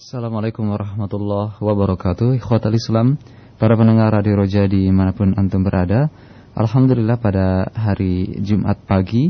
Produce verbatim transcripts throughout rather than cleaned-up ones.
Assalamualaikum warahmatullahi wabarakatuh. Ikhwatal Islam, para pendengar Radio Roja dimanapun antum berada, alhamdulillah pada hari Jumat pagi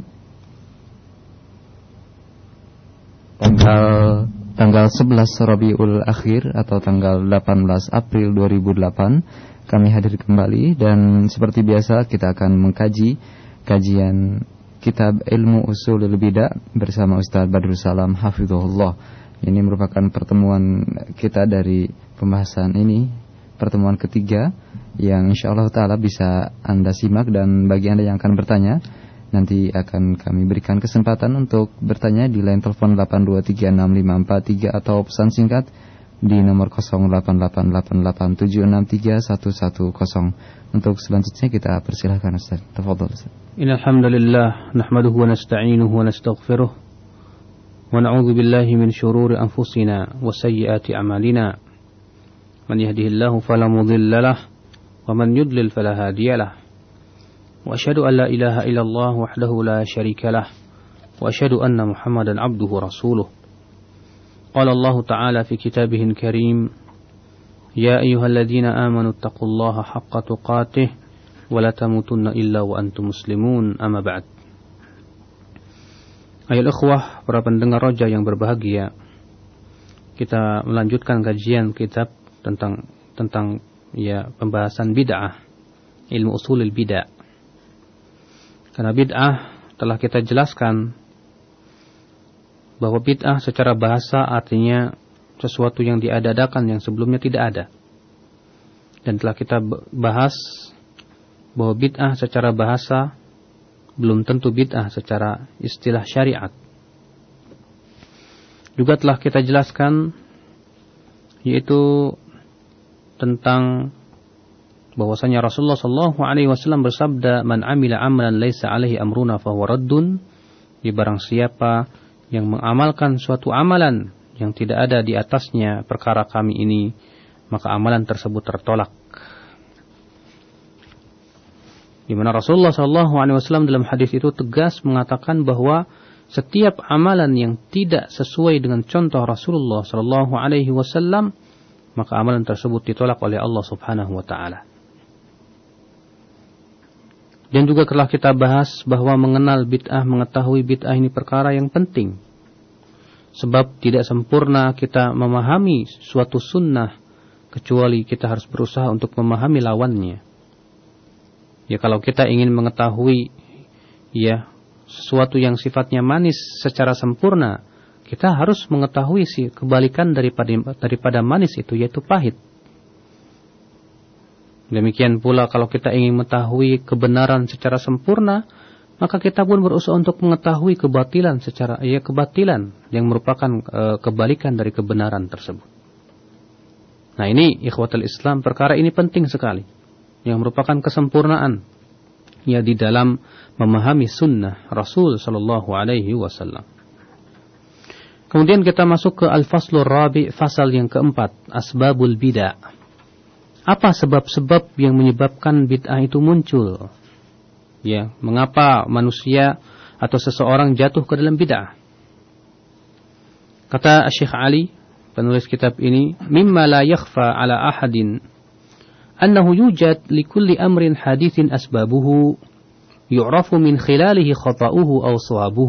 tanggal tanggal sebelas Rabiul Akhir atau tanggal delapan belas April dua ribu delapan kami hadir kembali, dan seperti biasa kita akan mengkaji kajian kitab Ilmu Ushulul Bidah bersama Ustaz Badrul Salam hafizahullah. Ini merupakan pertemuan kita dari pembahasan ini, pertemuan ketiga yang insyaallah ta'ala bisa Anda simak, dan bagi Anda yang akan bertanya nanti akan kami berikan kesempatan untuk bertanya di line telepon delapan dua tiga enam lima empat tiga atau pesan singkat di nomor nol delapan delapan delapan delapan tujuh enam tiga satu satu nol. Untuk selanjutnya kita persilahkan Ustaz. Tafadhol Ustaz. Innal hamdalillah nahmaduhu wa nasta'inuhu wa nastaghfiruh wa na'udzu billahi min shururi anfusina wa sayyiati a'malina. Man yahdihillahu fala mudilla lahu wa man yudlil fala hadiya lahu. Wa asyhadu an la ilaha illallah wahdahu la syarika lahu wa asyhadu anna Muhammadan 'abduhu wa rasuluh. Qala Allah ta'ala fi kitabihil karim, ya ayyuhalladzina amanu taqullaha haqqa tuqatih wa la tamutunna illa wa antum muslimun, amma ba'd. Ayol ikhwah, para pendengar Roja yang berbahagia, kita melanjutkan kajian kitab tentang tentang ya pembahasan bid'ah, ilmu usulul bidah. Karena bid'ah telah kita jelaskan bahwa bid'ah secara bahasa artinya sesuatu yang diada-adakan yang sebelumnya tidak ada. Dan telah kita bahas bahwa bid'ah secara bahasa belum tentu bid'ah secara istilah syariat. Juga telah kita jelaskan yaitu tentang bahwasanya Rasulullah sallallahu alaihi wasallam bersabda, "Man 'amila 'amalan laisa 'alaihi amruna fa huwa raddun." Di barang siapa yang mengamalkan suatu amalan yang tidak ada di atasnya perkara kami ini, maka amalan tersebut tertolak. Di mana Rasulullah sallallahu alaihi wasallam dalam hadis itu tegas mengatakan bahwa setiap amalan yang tidak sesuai dengan contoh Rasulullah sallallahu alaihi wasallam, maka amalan tersebut ditolak oleh Allah Subhanahu wa taala. Dan juga telah kita bahas bahwa mengenal bid'ah, mengetahui bid'ah ini perkara yang penting. Sebab tidak sempurna kita memahami suatu sunnah kecuali kita harus berusaha untuk memahami lawannya. Ya, kalau kita ingin mengetahui ya sesuatu yang sifatnya manis secara sempurna, kita harus mengetahui si kebalikan daripada daripada manis itu, yaitu pahit. Demikian pula kalau kita ingin mengetahui kebenaran secara sempurna, maka kita pun berusaha untuk mengetahui kebatilan secara ya kebatilan yang merupakan e, kebalikan dari kebenaran tersebut. Nah, ini ikhwatul Islam, perkara ini penting sekali, yang merupakan kesempurnaan ya di dalam memahami sunnah Rasul sallallahu alaihi wasallam. Kemudian kita masuk ke al-faslur rabi', fasal yang keempat, asbabul bid'ah. Apa sebab-sebab yang menyebabkan bid'ah itu muncul? Ya, mengapa manusia atau seseorang jatuh ke dalam bid'ah? Kata Syekh Ali, penulis kitab ini, mimma la yakhfa ala ahadin أنه يوجد لكل أمر حديث أسبابه يعرف من خلاله خطأه أو صوابه.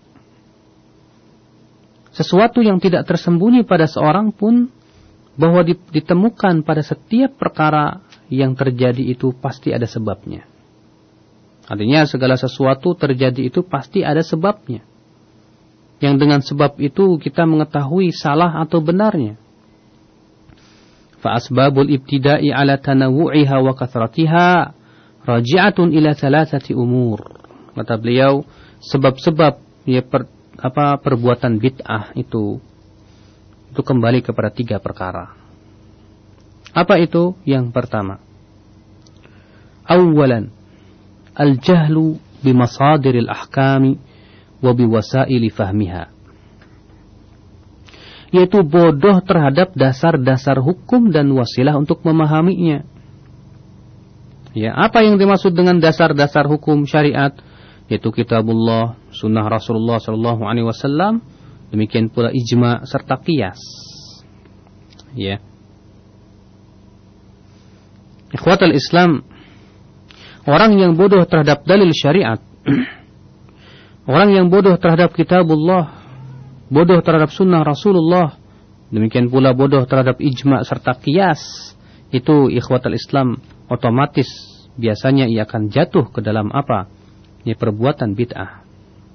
Sesuatu yang tidak tersembunyi pada seorang pun bahwa ditemukan pada setiap perkara yang terjadi itu pasti ada sebabnya. Artinya segala sesuatu terjadi itu pasti ada sebabnya. Yang dengan sebab itu kita mengetahui salah atau benarnya. فأسباب الابتداء على تنوعها وكثرتها راجعة إلى ثلاثة أمور. Kata beliau, sebab-sebab ya per, apa perbuatan bid'ah itu itu kembali kepada tiga perkara. Apa itu? Yang pertama, awalan al-jahlu bimasadiril ahkami wa biwasaili fahmiha. Yaitu bodoh terhadap dasar-dasar hukum dan wasilah untuk memahaminya. Ya, apa yang dimaksud dengan dasar-dasar hukum syariat? Yaitu kitabullah, sunnah Rasulullah sallallahu alaihi wasallam, demikian pula ijma serta qiyas. Ya. Ikhwatal Islam, orang yang bodoh terhadap dalil syariat, orang yang bodoh terhadap kitabullah, bodoh terhadap sunnah Rasulullah, demikian pula bodoh terhadap ijma' serta qiyas, itu ikhwatal Islam otomatis biasanya ia akan jatuh ke dalam apa? Ya, perbuatan bid'ah.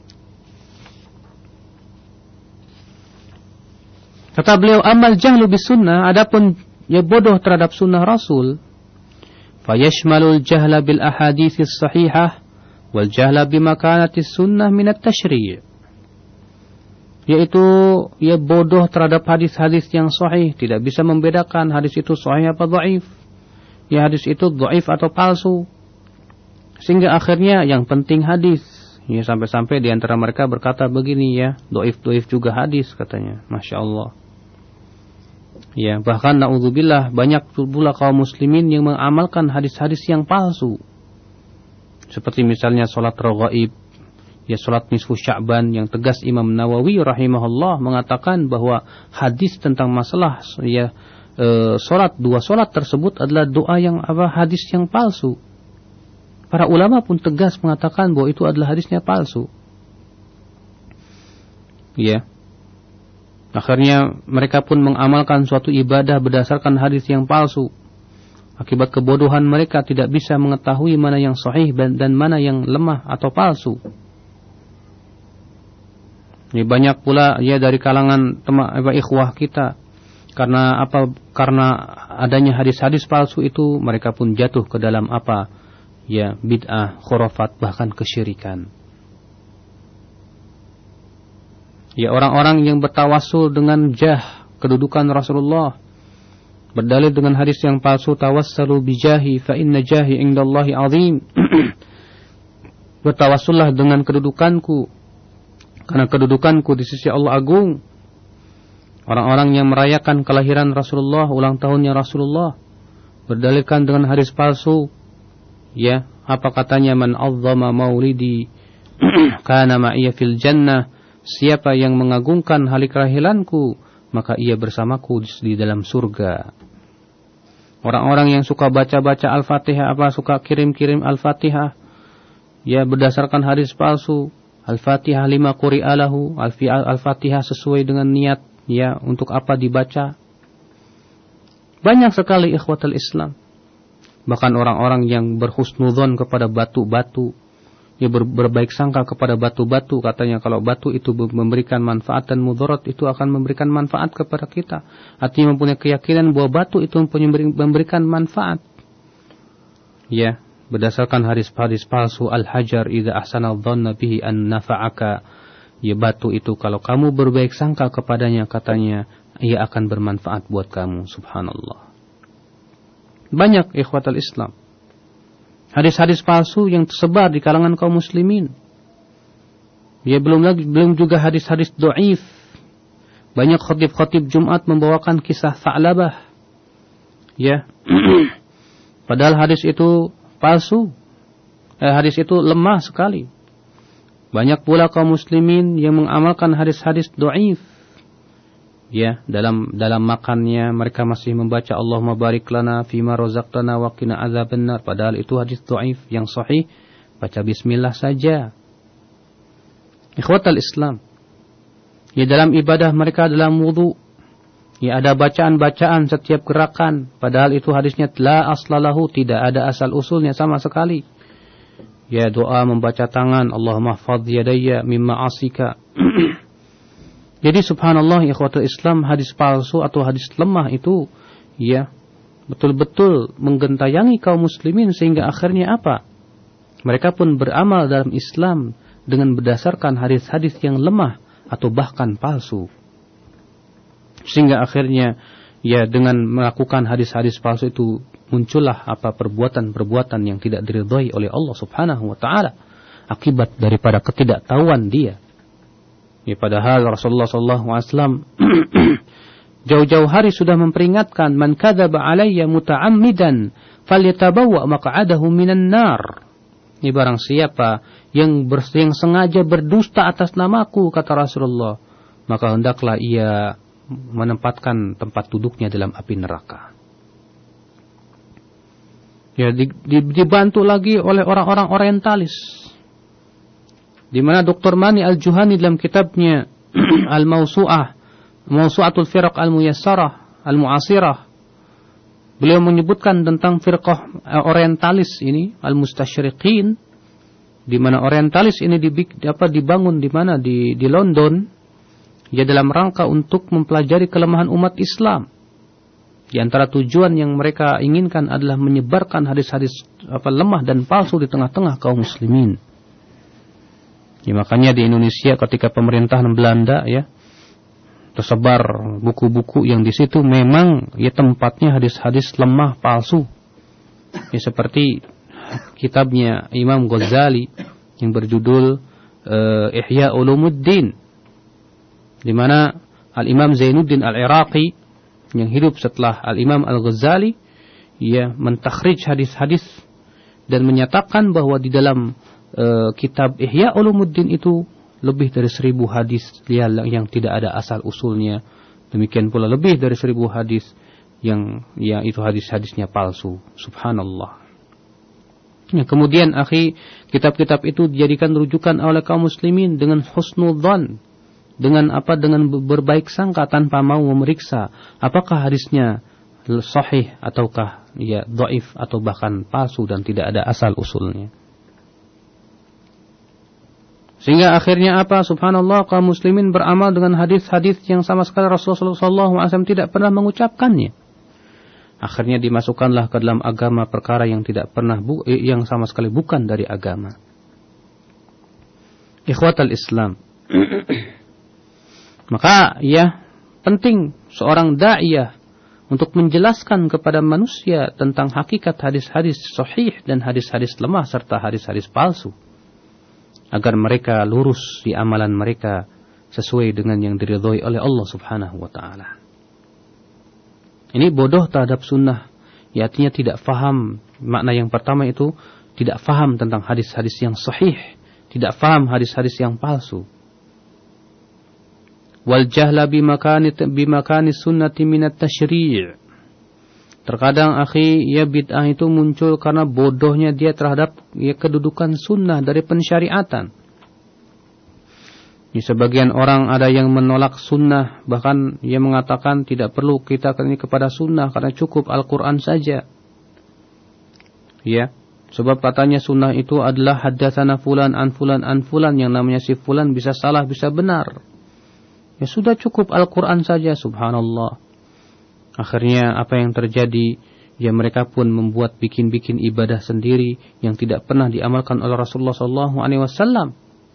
Kata beliau, amal jahlu bis sunnah, adapun ya bodoh terhadap sunnah Rasul, fayashmalul jahla bil ahaditsis sahihah wal jahla bimakanatis sunnah minat tashri'. Yaitu ya bodoh terhadap hadis-hadis yang sahih, tidak bisa membedakan hadis itu sahih apa dhaif. Ya hadis itu dhaif atau palsu. Sehingga akhirnya yang penting hadis. Ya sampai-sampai di antara mereka berkata begini ya, dhaif-dhaif juga hadis katanya. Masya Allah. Ya, bahkan naudzubillah banyak pula kaum muslimin yang mengamalkan hadis-hadis yang palsu. Seperti misalnya salat raghaib, ya salat nisfu Sya'ban, yang tegas Imam Nawawi rahimahullah mengatakan bahwa hadis tentang masalah ya e, salat dua salat tersebut adalah doa yang apa hadis yang palsu. Para ulama pun tegas mengatakan bahwa itu adalah hadisnya palsu. Ya. Akhirnya mereka pun mengamalkan suatu ibadah berdasarkan hadis yang palsu. Akibat kebodohan mereka tidak bisa mengetahui mana yang sahih dan mana yang lemah atau palsu. Ini banyak pula ya dari kalangan teman ikhwah kita, karena apa? Karena adanya hadis-hadis palsu itu mereka pun jatuh ke dalam apa? Ya bid'ah, khurafat, bahkan kesyirikan. Ya orang-orang yang bertawassul dengan jah, kedudukan Rasulullah, berdalil dengan hadis yang palsu, tawassalu bijahi fa inna jahi indallahi azim. Bertawassullah dengan kedudukanku, karena kedudukanku di sisi Allah agung. Orang-orang yang merayakan kelahiran Rasulullah, ulang tahunnya Rasulullah, berdalilkan dengan hadis palsu. Ya, apa katanya, man azzama maulidi kana ma'iya fil jannah. Siapa yang mengagungkan hari kelahiranku, maka ia bersamaku di dalam surga. Orang-orang yang suka baca-baca Al-Fatihah, apa suka kirim-kirim Al-Fatihah, ya berdasarkan hadis palsu. Al-Fatihah lima quri'alahu, Al-Fatihah sesuai dengan niat, ya untuk apa dibaca. Banyak sekali ikhwatul Islam. Bahkan orang-orang yang berhusnudzon kepada batu-batu, ya ber, berbaik sangka kepada batu-batu, katanya kalau batu itu memberikan manfaat dan mudarat, itu akan memberikan manfaat kepada kita. Artinya mempunyai keyakinan bahwa batu itu memberikan manfaat. Ya, berdasarkan hadis-hadis palsu, al-hajar idza ahsana dhanna bihi an nafa'aka. Ya batu itu kalau kamu berbaik sangka kepadanya, katanya ia akan bermanfaat buat kamu. Subhanallah. Banyak ikhwatul Islam hadis-hadis palsu yang tersebar di kalangan kaum muslimin. Ya belum lagi belum juga hadis-hadis dhaif. Banyak khatib-khatib Jumat membawakan kisah Tha'labah. Ya. Padahal hadis itu palsu. Eh, hadis itu lemah sekali. Banyak pula kaum muslimin yang mengamalkan hadis-hadis dhaif. Ya, dalam dalam makannya mereka masih membaca Allahumma barik lana fima razaqtana wa qina adzabannar, padahal itu hadis dhaif. Yang sahih baca bismillah saja. Ikhwatal Islam, ya dalam ibadah mereka, dalam wudu, ya ada bacaan-bacaan setiap gerakan, padahal itu hadisnya la aslalahu, tidak ada asal usulnya sama sekali. Ya doa membaca tangan, Allahumma hfadz yadayya mimma asika. Jadi subhanallah ikhwatul Islam, hadis palsu atau hadis lemah itu ya betul-betul menggentayangi kaum muslimin, sehingga akhirnya apa? Mereka pun beramal dalam Islam dengan berdasarkan hadis-hadis yang lemah atau bahkan palsu. Sehingga akhirnya ya dengan melakukan hadis-hadis palsu itu muncullah apa perbuatan-perbuatan yang tidak diridhai oleh Allah Subhanahu wa taala akibat daripada ketidaktahuan dia. Ya, padahal Rasulullah sallallahu alaihi wasallam jauh-jauh hari sudah memperingatkan, man kadzaba alayya muta'ammidan falyatabawwa maq'adahu minan nar. Ini barang siapa yang, ber, yang sengaja berdusta atas namaku, kata Rasulullah, maka hendaklah ia menempatkan tempat duduknya dalam api neraka. Ya, di, di, dibantu lagi oleh orang-orang orientalis. Di mana Doktor Mani Al-Juhani dalam kitabnya Al-Mawsu'ah, Mawsu'atul Firaq Al-Muyassarah, Al-Mu'asirah, beliau menyebutkan tentang firqah orientalis ini, Al-Mustasyriqin, di mana orientalis ini dibangun di mana di di London, ya dalam rangka untuk mempelajari kelemahan umat Islam. Di antara tujuan yang mereka inginkan adalah menyebarkan hadis-hadis apa lemah dan palsu di tengah-tengah kaum muslimin. Ya, makanya di Indonesia ketika pemerintahan Belanda ya tersebar buku-buku yang di situ memang ya tempatnya hadis-hadis lemah palsu. Ya seperti kitabnya Imam Ghazali yang berjudul uh, Ihya Ulumuddin, di mana Al-Imam Zainuddin Al-Iraqi yang hidup setelah Al-Imam Al-Ghazali ia mentakhrij hadis-hadis dan menyatakan bahwa di dalam uh, kitab Ihya Ulumuddin itu lebih dari seribu hadis yang tidak ada asal usulnya. Demikian pula lebih dari seribu hadis yang yang itu hadis-hadisnya palsu. Subhanallah. Ya, kemudian akhi, kitab-kitab itu dijadikan rujukan oleh kaum muslimin dengan husnudzan, dengan apa dengan berbaik sangka tanpa mau memeriksa apakah hadisnya sahih ataukah ya dhaif atau bahkan palsu dan tidak ada asal usulnya. Sehingga akhirnya apa? Subhanallah, kaum muslimin beramal dengan hadis-hadis yang sama sekali Rasulullah shallallahu alaihi wasallam tidak pernah mengucapkannya. Akhirnya dimasukkanlah ke dalam agama perkara yang tidak pernah bu- yang sama sekali bukan dari agama. Ikhwatal Islam. Maka ya penting seorang da'iyah untuk menjelaskan kepada manusia tentang hakikat hadis-hadis sahih dan hadis-hadis lemah serta hadis-hadis palsu, agar mereka lurus di amalan mereka sesuai dengan yang diridhoi oleh Allah Subhanahu wa taala. Ini bodoh terhadap sunnah, ya artinya tidak faham. Makna yang pertama itu tidak faham tentang hadis-hadis yang sahih, tidak faham hadis-hadis yang palsu. Wal jahla bimakani bimakani sunnati minat tasyri'. Terkadang akhi, ya bid'ah itu muncul karena bodohnya dia terhadap ya kedudukan sunnah dari pensyariatan. Di sebagian orang ada yang menolak sunnah, bahkan ia mengatakan tidak perlu kita ini kepada sunnah karena cukup Al-Quran saja. Ya, sebab katanya sunnah itu adalah haddatsana fulan an fulan an fulan, yang namanya si fulan bisa salah bisa benar. Ya sudah cukup Al-Quran saja, subhanallah. Akhirnya apa yang terjadi? Ya mereka pun membuat bikin-bikin ibadah sendiri yang tidak pernah diamalkan oleh Rasulullah sallallahu alaihi wasallam.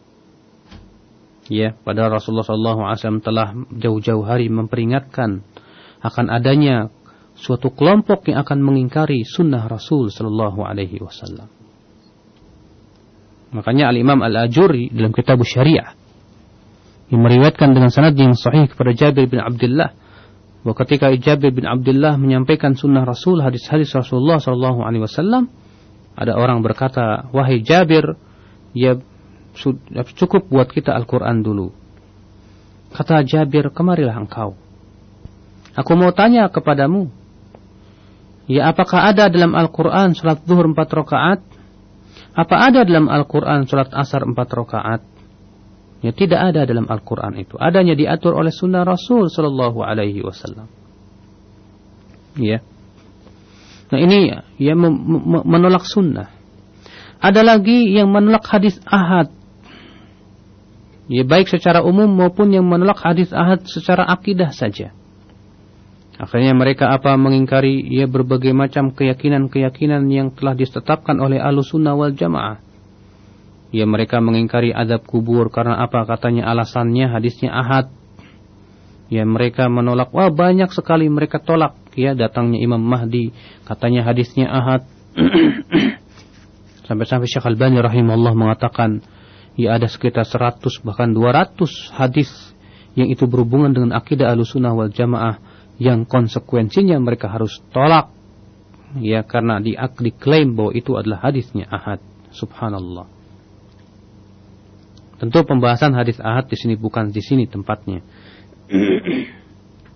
Ya, padahal Rasulullah sallallahu alaihi wasallam telah jauh-jauh hari memperingatkan akan adanya suatu kelompok yang akan mengingkari sunnah Rasul sallallahu alaihi wasallam. Makanya Al-Imam Al-Ajuri dalam kitab Syariah yang meriwayatkan dengan sanad yang sahih kepada Jabir bin Abdullah, bahwa ketika Jabir bin Abdullah menyampaikan sunnah Rasul, hadis-hadis Rasulullah sallallahu alaihi wasallam, ada orang berkata, "Wahai Jabir, ya cukup buat kita Al-Quran dulu." Kata Jabir, "Kemarilah engkau. Aku mau tanya kepadamu, ya apakah ada dalam Al-Quran salat zuhur empat rakaat? Apa ada dalam Al-Quran salat asar empat rakaat?" Ya tidak ada dalam Al-Quran itu. Adanya diatur oleh sunnah Rasul sallallahu alaihi wasallam. Ya. Nah ini ya menolak sunnah. Ada lagi yang menolak hadis ahad. Ya baik secara umum maupun yang menolak hadis ahad secara akidah saja. Akhirnya mereka apa mengingkari ya berbagai macam keyakinan-keyakinan yang telah ditetapkan oleh Ahlussunnah wal Jamaah. Ya mereka mengingkari azab kubur karena apa? Katanya alasannya hadisnya ahad. Ya mereka menolak, wah banyak sekali mereka tolak ya datangnya Imam Mahdi, katanya hadisnya ahad. Sampai-sampai Syekh Al-Albani rahimahullah mengatakan, ya ada sekitar seratus bahkan dua ratus hadis yang itu berhubungan dengan akidah Ahlussunnah wal Jamaah yang konsekuensinya mereka harus tolak. Ya karena di, diklaim bahwa itu adalah hadisnya ahad. Subhanallah. Tentu pembahasan hadis ahad di sini bukan di sini tempatnya.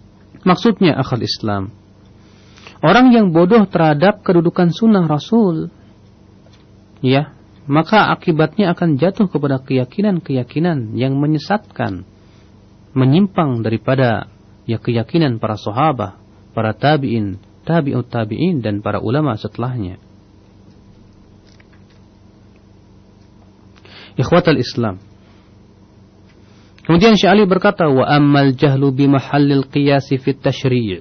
Maksudnya akhal Islam, orang yang bodoh terhadap kedudukan sunnah Rasul, ya, maka akibatnya akan jatuh kepada keyakinan-keyakinan yang menyesatkan, menyimpang daripada ya keyakinan para sahabat, para tabi'in, tabi'ut tabi'in, dan para ulama setelahnya. Ikhwatal Islam. Kemudian Syekh Ali berkata, wa ammal jahlu bi mahallil qiyas fi tasyri'.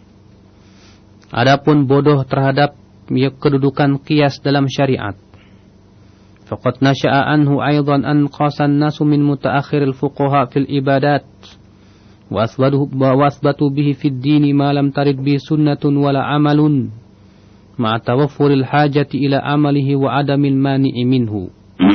Adapun bodoh terhadap ya, kedudukan qiyas dalam syariat. Faqad nasha'a anhu aidan an qasan nasu min mutaakhiril fuqaha fil ibadat. Wa asbatu wa asbatu bihi fid din ma lam tarid bi sunnatun wala amalun. Ma tawaffuril hajati ila amalihi wa adamil mani'i minhu.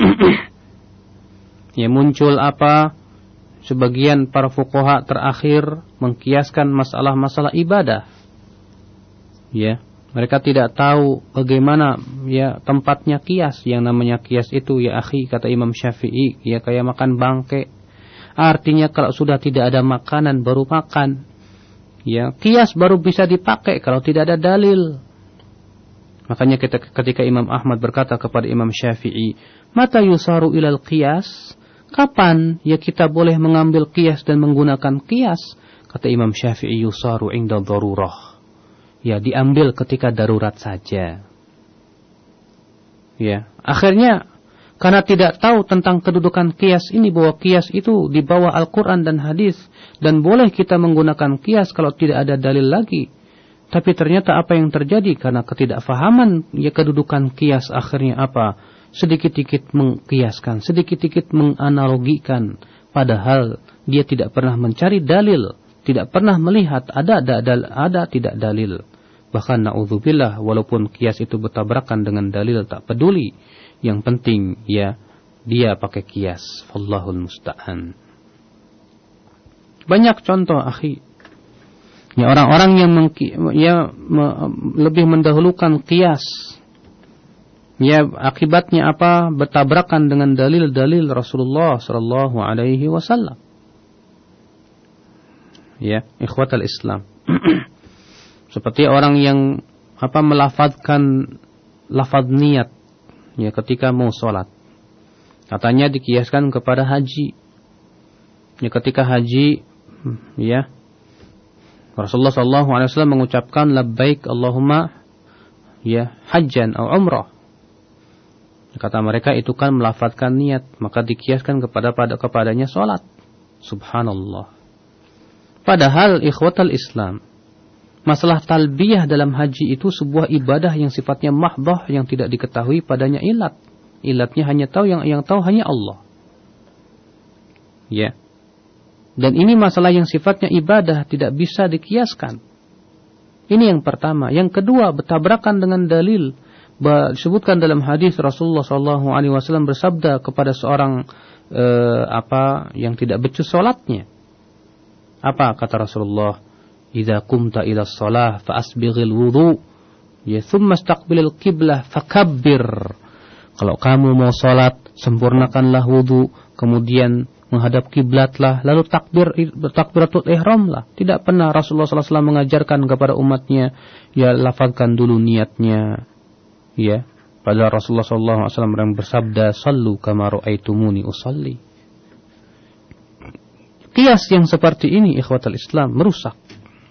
Ya, muncul apa? Sebagian para fuqaha terakhir mengkiaskan masalah-masalah ibadah. Ya, mereka tidak tahu bagaimana ya tempatnya kias. Yang namanya kias itu ya akhi, kata Imam Syafi'i, ya kayak makan bangke. Artinya kalau sudah tidak ada makanan baru makan. Ya, kias baru bisa dipakai kalau tidak ada dalil. Makanya ketika Imam Ahmad berkata kepada Imam Syafi'i, mata yusaru ilal qiyas? Kapan ya kita boleh mengambil qiyas dan menggunakan qiyas? Kata Imam Syafi'i, yusaru inda darurah. Ya, diambil ketika darurat saja. Ya, akhirnya karena tidak tahu tentang kedudukan qiyas ini, bahwa qiyas itu di bawah Al-Quran dan hadis, dan boleh kita menggunakan qiyas kalau tidak ada dalil lagi. Tapi ternyata apa yang terjadi karena ketidakfahaman ya kedudukan qiyas, akhirnya apa? Sedikit-sedikit mengkiaskan, sedikit-sedikit menganalogikan, padahal dia tidak pernah mencari dalil, tidak pernah melihat ada ada ada, ada tidak dalil. Bahkan naudzubillah, walaupun kias itu bertabrakan dengan dalil, tak peduli. Yang penting ya dia pakai kias. Wallahul musta'an. Banyak contoh akhi. Ya, orang-orang yang mengki, ya me, lebih mendahulukan kias. Ya, akibatnya apa? Bertabrakan dengan dalil-dalil Rasulullah sallallahu alaihi wasallam. Ya, ikhwatal Islam. Seperti orang yang apa melafadzkan lafaz niat ya ketika mau sholat. Katanya dikiaskan kepada haji. Ya, ketika haji ya Rasulullah sallallahu alaihi wasallam mengucapkan labbaik Allahumma ya hajjan atau umrah. Kata mereka itu kan melafadzkan niat, maka dikiaskan kepada pada kepadanya sholat. Subhanallah. Padahal ikhwatal Islam, masalah talbiyah dalam haji itu sebuah ibadah yang sifatnya mahdhah, yang tidak diketahui padanya ilat. Ilatnya hanya tahu yang yang tahu hanya Allah. Ya. Dan ini masalah yang sifatnya ibadah, tidak bisa dikiaskan. Ini yang pertama. Yang kedua, bertabrakan dengan dalil. Disebutkan dalam hadis Rasulullah sallallahu alaihi wasallam bersabda kepada seorang eh, apa yang tidak becus salatnya. Apa kata Rasulullah? Idza qumta ila shalah fa asbighil wudu, ya thumma istaqbilil qiblah fakabbir. Kalau kamu mau salat, sempurnakanlah wudu, kemudian menghadap kiblatlah, lalu takbir takbiratul ihramlah. Tidak pernah Rasulullah sallallahu alaihi wasallam mengajarkan kepada umatnya, ya lafazkan dulu niatnya. Ya, pada Rasulullah sallallahu alaihi wasallam yang bersabda, "Shallu kama ra'aitumuni usalli." Qiyas yang seperti ini ikhwatul Islam merusak.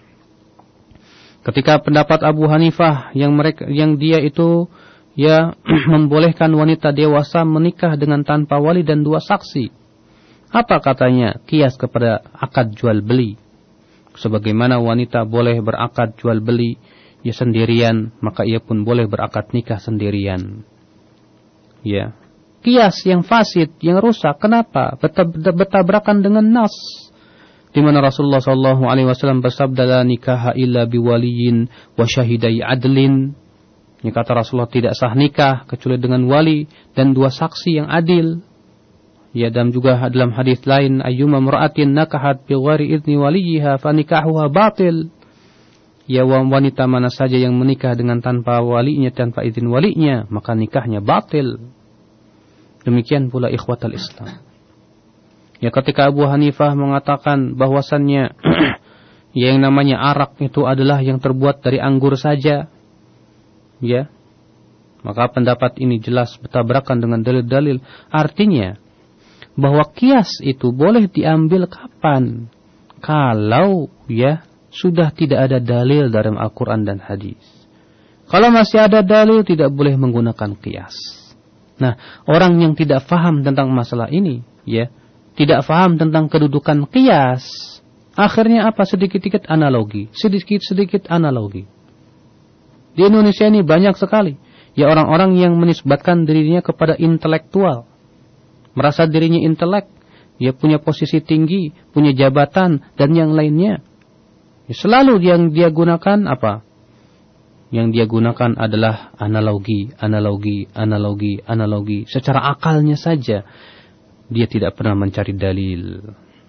Ketika pendapat Abu Hanifah yang mereka yang dia itu ya membolehkan wanita dewasa menikah dengan tanpa wali dan dua saksi. Apa katanya? Qiyas kepada akad jual beli. Sebagaimana wanita boleh berakad jual beli ya sendirian, maka ia pun boleh berakad nikah sendirian. Ya. Qiyas yang fasid, yang rusak. Kenapa? Bertabrakan dengan nas. Di mana Rasulullah sallallahu alaihi wasallam bersabda, la nikaha illa biwaliyin wa syahidai adlin. Ini kata Rasulullah, tidak sah nikah kecuali dengan wali dan dua saksi yang adil. Ya, dan juga dalam hadis lain, ayyuma mar'atin nakahat bi ghairi idzni waliyiha fa nikahuha batil. Ya, wanita mana saja yang menikah dengan tanpa walinya, tanpa izin walinya, maka nikahnya batil. Demikian pula ikhwatal Islam. Ya, ketika Abu Hanifah mengatakan bahwasannya yang namanya arak itu adalah yang terbuat dari anggur saja, ya, maka pendapat ini jelas bertabrakan dengan dalil-dalil. Artinya bahwa kias itu boleh diambil kapan? Kalau ya sudah tidak ada dalil dalam Al-Quran dan hadis. Kalau masih ada dalil, tidak boleh menggunakan kias. Nah, orang yang tidak faham tentang masalah ini, ya, tidak faham tentang kedudukan kias, akhirnya apa? Sedikit-sedikit analogi, sedikit-sedikit analogi. Di Indonesia ini banyak sekali, ya, orang-orang yang menisbatkan dirinya kepada intelektual, merasa dirinya intelek, ya, punya posisi tinggi, punya jabatan dan yang lainnya. Ya, selalu yang dia gunakan apa? Yang dia gunakan adalah analogi, analogi, analogi, analogi. Secara akalnya saja dia tidak pernah mencari dalil.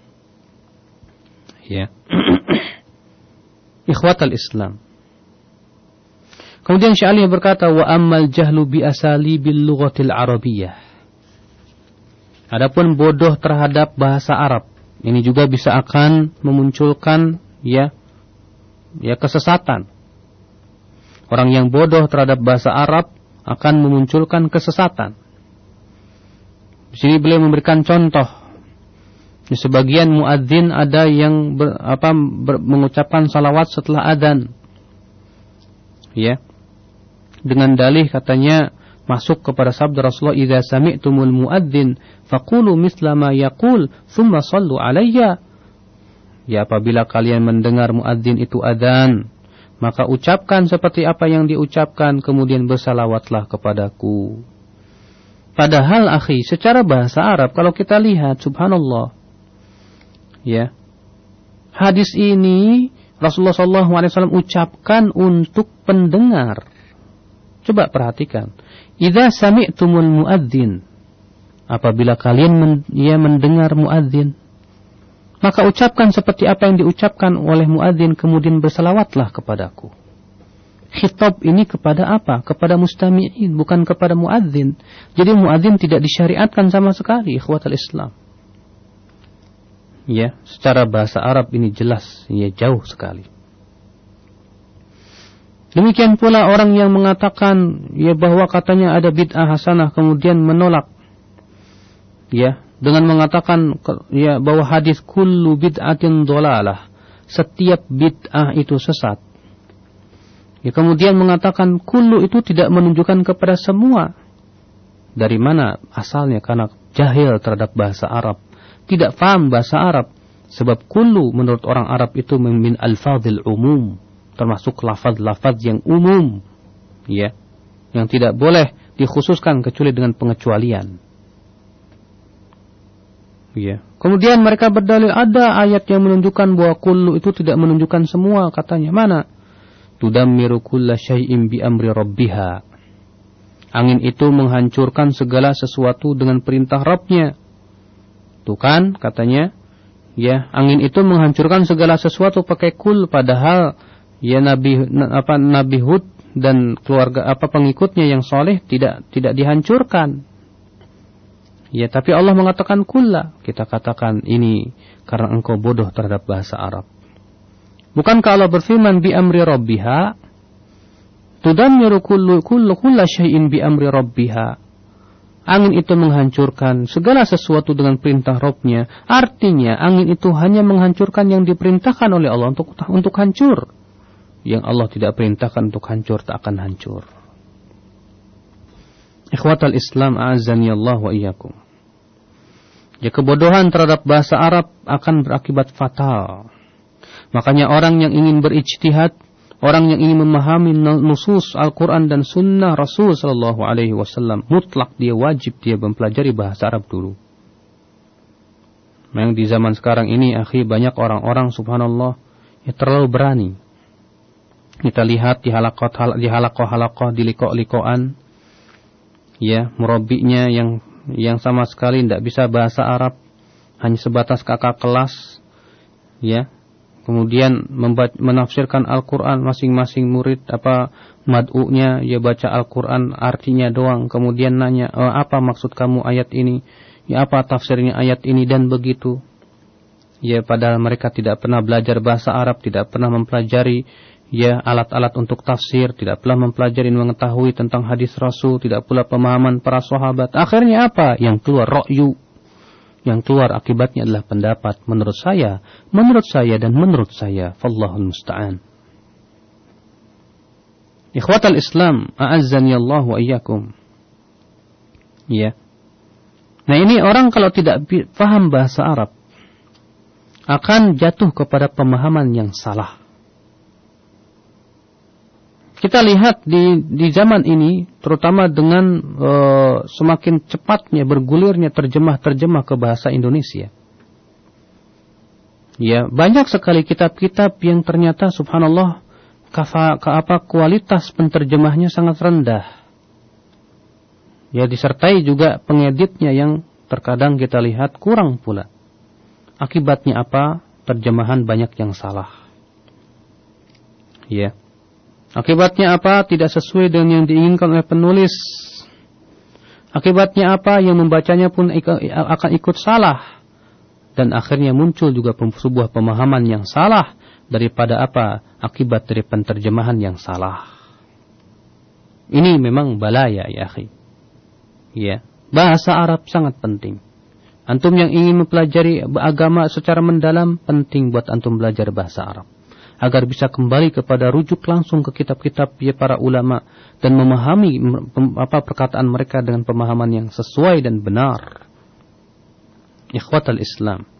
Ya. Ikhwatal Islam. Kemudian Syekh Ali berkata, wa ammal jahlu bi asalibil lughatil arabiyyah. Adapun bodoh terhadap bahasa Arab, ini juga bisa akan memunculkan ya ya kesesatan. Orang yang bodoh terhadap bahasa Arab akan memunculkan kesesatan. Di sini beliau memberikan contoh. Di sebagian muadzin ada yang ber, apa, ber, mengucapkan salawat setelah adzan. Ya. Dengan dalih katanya masuk kepada sabda Rasulullah, "Idza sami'tumul muadzin faqulu misla ma yaqul, tsumma shallu 'alayya." Ya, apabila kalian mendengar muadzin itu adzan, maka ucapkan seperti apa yang diucapkan, kemudian bersalawatlah kepadaku. Padahal akhi, secara bahasa Arab kalau kita lihat, subhanallah, ya, hadis ini Rasulullah shallallahu alaihi wasallam ucapkan untuk pendengar. Coba perhatikan, idza sami'tumul muadzin, apabila kalian men, ya, mendengar muadzin, maka ucapkan seperti apa yang diucapkan oleh muadzin, kemudian bersalawatlah kepadaku. Khitab ini kepada apa? Kepada mustami'in, bukan kepada muadzin. Jadi muadzin tidak disyariatkan sama sekali, ikhwatal Islam. Ya, secara bahasa Arab ini jelas, ya, jauh sekali. Demikian pula orang yang mengatakan ya bahwa katanya ada bid'ah hasanah, kemudian menolak, ya, dengan mengatakan ya bahwa hadis kullu bid'atin dhalalah, setiap bid'ah itu sesat. Ya, kemudian mengatakan kullu itu tidak menunjukkan kepada semua. Dari mana asalnya? Karena jahil terhadap bahasa Arab, tidak paham bahasa Arab. Sebab kullu menurut orang Arab itu min alfadhil umum, termasuk lafaz-lafaz yang umum, ya, yang tidak boleh dikhususkan kecuali dengan pengecualian. Ya. Kemudian mereka berdalil ada ayat yang menunjukkan bahwa kullu itu tidak menunjukkan semua, katanya. Mana? Tudammiru kulla syai'in bi amri rabbiha. Angin itu menghancurkan segala sesuatu dengan perintah Rabb-nya. Tuh kan, katanya, ya, angin itu menghancurkan segala sesuatu pakai kul, padahal ya Nabi apa Nabi Hud dan keluarga apa pengikutnya yang soleh tidak tidak dihancurkan. Ya, tapi Allah mengatakan kulla. Kita katakan ini karena engkau bodoh terhadap bahasa Arab. Bukankah Allah berfirman bi amri rabbiha? Tudammiru kullu kullu kulla syai'in bi amri rabbiha. Angin itu menghancurkan segala sesuatu dengan perintah Rabb-nya. Artinya angin itu hanya menghancurkan yang diperintahkan oleh Allah untuk untuk hancur. Yang Allah tidak perintahkan untuk hancur tak akan hancur. Ikhwatal Islam, a'azzani Allah wa iyyakum. Ya, kebodohan terhadap bahasa Arab akan berakibat fatal. Makanya orang yang ingin berijtihad, orang yang ingin memahami nusus Al-Quran dan Sunnah Rasul Sallallahu Alaihi Wasallam, mutlak dia wajib dia mempelajari bahasa Arab dulu. Memang di zaman sekarang ini, akhi, banyak orang-orang subhanallah yang terlalu berani. Kita lihat di halaqah di halaqah-halaqah di liko-likoan, ya, murabinya yang yang sama sekali tidak bisa bahasa Arab, hanya sebatas kakak kelas, ya. Kemudian membaca, menafsirkan Al-Quran, masing-masing murid apa mad'unya, ya, baca Al-Quran artinya doang, kemudian nanya, e, apa maksud kamu ayat ini, ya, apa tafsirnya ayat ini, dan begitu. Ya, padahal mereka tidak pernah belajar bahasa Arab, tidak pernah mempelajari ya alat-alat untuk tafsir, tidak pernah mempelajari mengetahui tentang hadis Rasul, tidak pula pemahaman para sahabat. Akhirnya apa? Yang keluar ra'yu. Yang keluar akibatnya adalah pendapat menurut saya, menurut saya dan menurut saya. Fallahul musta'an. Ikhwatal Islam, a'azzani Allah wa iyyakum. Ya. Nah, ini orang kalau tidak paham bahasa Arab akan jatuh kepada pemahaman yang salah. Kita lihat di di zaman ini, terutama dengan e, semakin cepatnya bergulirnya terjemah-terjemah ke bahasa Indonesia. Ya, banyak sekali kitab-kitab yang ternyata subhanallah kafa, ka, apa kualitas penterjemahnya sangat rendah. Ya, disertai juga pengeditnya yang terkadang kita lihat kurang pula. Akibatnya apa? Terjemahan banyak yang salah. Ya. Akibatnya apa? Tidak sesuai dengan yang diinginkan oleh penulis. Akibatnya apa? Yang membacanya pun akan ikut salah. Dan akhirnya muncul juga sebuah pemahaman yang salah daripada apa? Akibat dari penterjemahan yang salah. Ini memang balaya ya akhi. Ya. Bahasa Arab sangat penting. Antum yang ingin mempelajari agama secara mendalam, penting buat antum belajar bahasa Arab. Agar bisa kembali kepada rujuk langsung ke kitab-kitab ya para ulama. Dan memahami apa perkataan mereka dengan pemahaman yang sesuai dan benar. Ikhwatal Islam.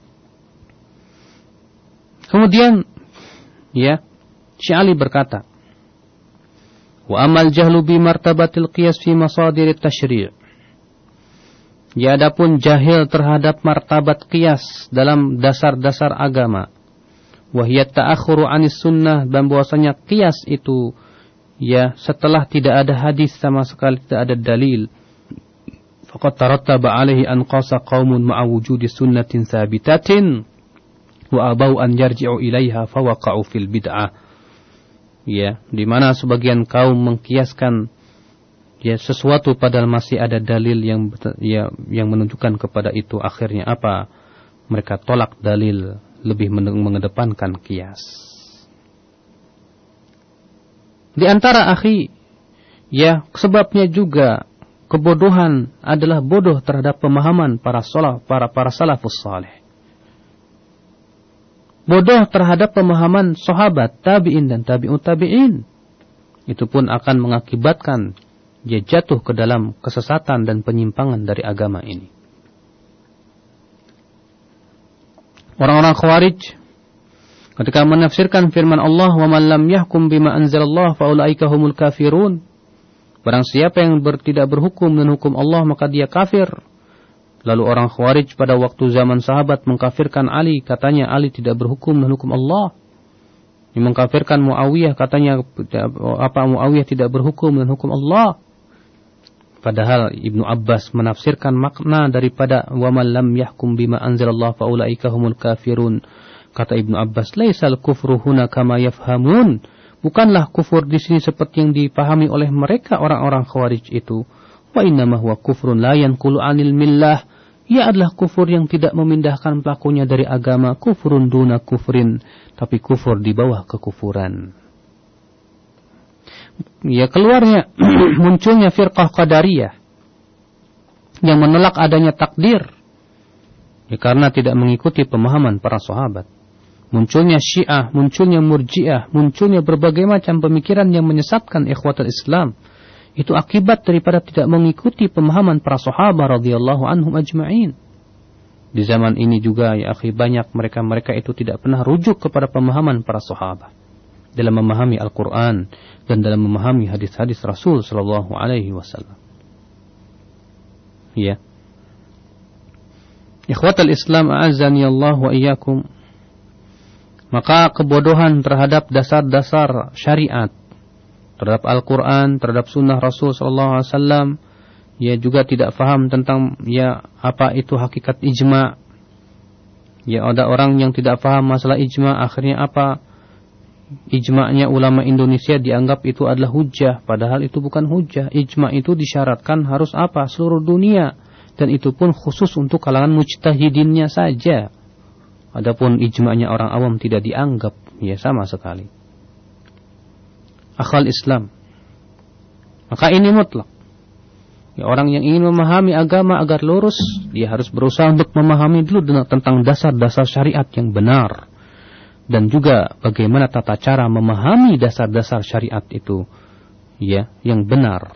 Kemudian, ya, Syekh Ali berkata, Wa amal jahlu bi martabatil qiyas fi masadir at-tashri'. Ya, adapun jahil terhadap martabat qiyas dalam dasar-dasar agama. Wahiyat ta'akhuru anis sunnah, dan bahwasanya qiyas itu ya setelah tidak ada hadis sama sekali, tidak ada dalil. Faqad tarattaba alaihi an qasa qaumun ma'a wujudi sunnatin thabitatin wa abau an yarji'u ilaiha fawaqa'u fil bid'ah. Ya, di mana sebagian kaum mengkiaskan ya sesuatu padahal masih ada dalil yang ya yang menunjukkan kepada itu, akhirnya apa? Mereka tolak dalil, lebih mengedepankan kias. Di antara akhi, ya sebabnya juga kebodohan adalah bodoh terhadap pemahaman para salaf, para para salafus saleh. Bodoh terhadap pemahaman sahabat, tabi'in dan tabi'ut tabi'in. Itu pun akan mengakibatkan dia jatuh ke dalam kesesatan dan penyimpangan dari agama ini. Orang-orang Khawarij ketika menafsirkan firman Allah, "Wa man lam yahkum bima anzalallah fa ulaika humul kafirun." Barang siapa yang ber, tidak berhukum dengan hukum Allah, maka dia kafir. Lalu orang Khawarij pada waktu zaman sahabat mengkafirkan Ali, katanya Ali tidak berhukum dengan hukum Allah. Yang mengkafirkan Muawiyah, katanya apa Muawiyah tidak berhukum dengan hukum Allah. Padahal Ibnu Abbas menafsirkan makna daripada wa man lam yahkum bima anzalallah fa ulaika humul kafirun. Kata Ibnu Abbas, laisal kufru huna kama yafhamun. Bukanlah kufur di sini seperti yang dipahami oleh mereka orang-orang Khawarij itu. Wa innama huwa kufrun la yanqulu anil millah. Ia adalah kufur yang tidak memindahkan pelakunya dari agama, kufrun duna kufrin, tapi kufur di bawah kekufuran. Ya, keluarnya munculnya firqah qadariyah yang menolak adanya takdir ya, karena tidak mengikuti pemahaman para sahabat. Munculnya Syiah, munculnya Murji'ah, munculnya berbagai macam pemikiran yang menyesatkan ikhwatul Islam. Itu akibat daripada tidak mengikuti pemahaman para sahabat radhiyallahu anhum ajma'in. Di zaman ini juga ya akhi, banyak mereka-mereka itu tidak pernah rujuk kepada pemahaman para sahabat dalam memahami Al-Quran dan dalam memahami hadis-hadis Rasul sallallahu alaihi wasallam. Ya. Ikhwatal Islam a'azzani Allah wa iyyakum. Maka kebodohan terhadap dasar-dasar syariat, terhadap Al-Quran, terhadap sunnah Rasul sallallahu alaihi wasallam, ya juga tidak faham tentang ya apa itu hakikat ijma. Ya, ada orang yang tidak faham masalah ijma, akhirnya apa? Ijma'nya ulama Indonesia dianggap itu adalah hujjah, padahal itu bukan hujjah. Ijma' itu disyaratkan harus apa? Seluruh dunia, dan itu pun khusus untuk kalangan mujtahidinnya saja. Adapun ijma'nya orang awam tidak dianggap ya sama sekali. Akal Islam. Maka ini mutlak. Ya, orang yang ingin memahami agama agar lurus, dia harus berusaha untuk memahami dulu tentang dasar-dasar syariat yang benar. Dan juga bagaimana tata cara memahami dasar-dasar syariat itu ya, yang benar.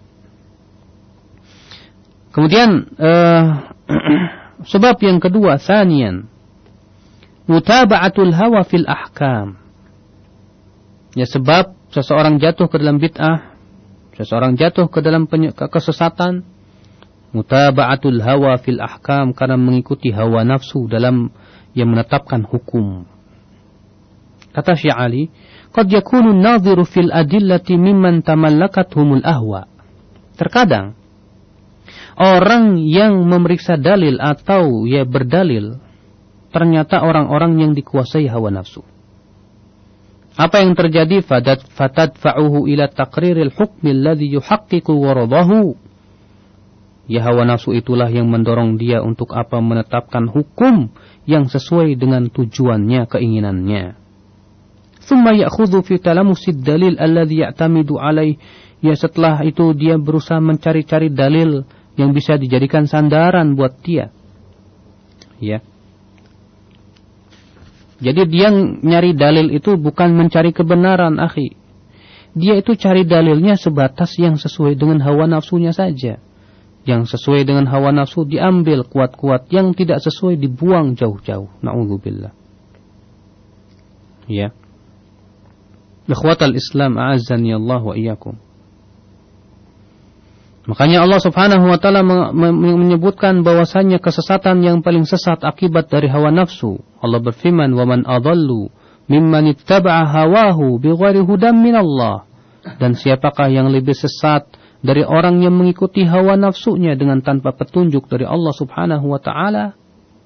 Kemudian eh, sebab yang kedua, tsaniyan, mutaba'atul hawa fil ahkam. Ya, sebab seseorang jatuh ke dalam bid'ah, seseorang jatuh ke dalam kesesatan, mutaba'atul hawa fil ahkam, karena mengikuti hawa nafsu dalam yang menetapkan hukum. Kata Syekh Ali, qad yakunu an-nadhiru fil adillati mimman tamallakathumul ahwa. Terkadang orang yang memeriksa dalil atau ya berdalil ternyata orang-orang yang dikuasai hawa nafsu. Apa yang terjadi? Fadat fatadfa'uhu ila taqriril hukmi alladhi yuhaqqiqu waradahu. Ya, hawa nafsu itulah yang mendorong dia untuk apa? Menetapkan hukum yang sesuai dengan tujuannya, keinginannya. Thumma ya'khudhu fi talamusid dalil alladhi ya'tamidu alaih. Ya, setelah itu dia berusaha mencari-cari dalil yang bisa dijadikan sandaran buat dia. Ya. Jadi dia nyari dalil itu bukan mencari kebenaran, akhi. Dia itu cari dalilnya sebatas yang sesuai dengan hawa nafsunya saja. Yang sesuai dengan hawa nafsu diambil kuat-kuat, yang tidak sesuai dibuang jauh-jauh. Na'udzubillah. Ya. Ikhwatal Islam, a'azzani Allah wa iyyakum. Makanya Allah Subhanahu wa taala menyebutkan bahwasanya kesesatan yang paling sesat akibat dari hawa nafsu. Allah berfirman, "Wa man adallu mimman ittaba'a hawahu bighairi hudan min Allah." Dan siapakah yang lebih sesat dari orang yang mengikuti hawa nafsunya dengan tanpa petunjuk dari Allah Subhanahu wa taala?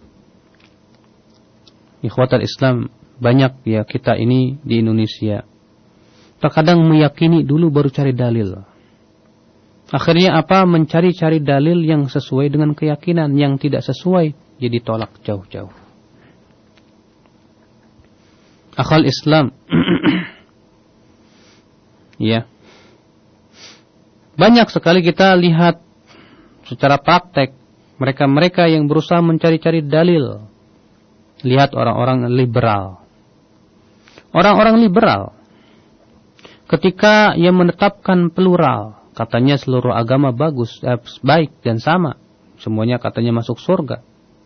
Ikhwatal Islam, banyak ya kita ini di Indonesia terkadang meyakini dulu baru cari dalil. Akhirnya apa? Mencari-cari dalil yang sesuai dengan keyakinan, yang tidak sesuai jadi tolak jauh-jauh. Akal Islam. Ya. Banyak sekali kita lihat secara praktek mereka-mereka yang berusaha mencari-cari dalil. Lihat orang-orang liberal. Orang-orang liberal ketika yang menetapkan plural, katanya seluruh agama bagus, eh, baik dan sama. Semuanya katanya masuk surga.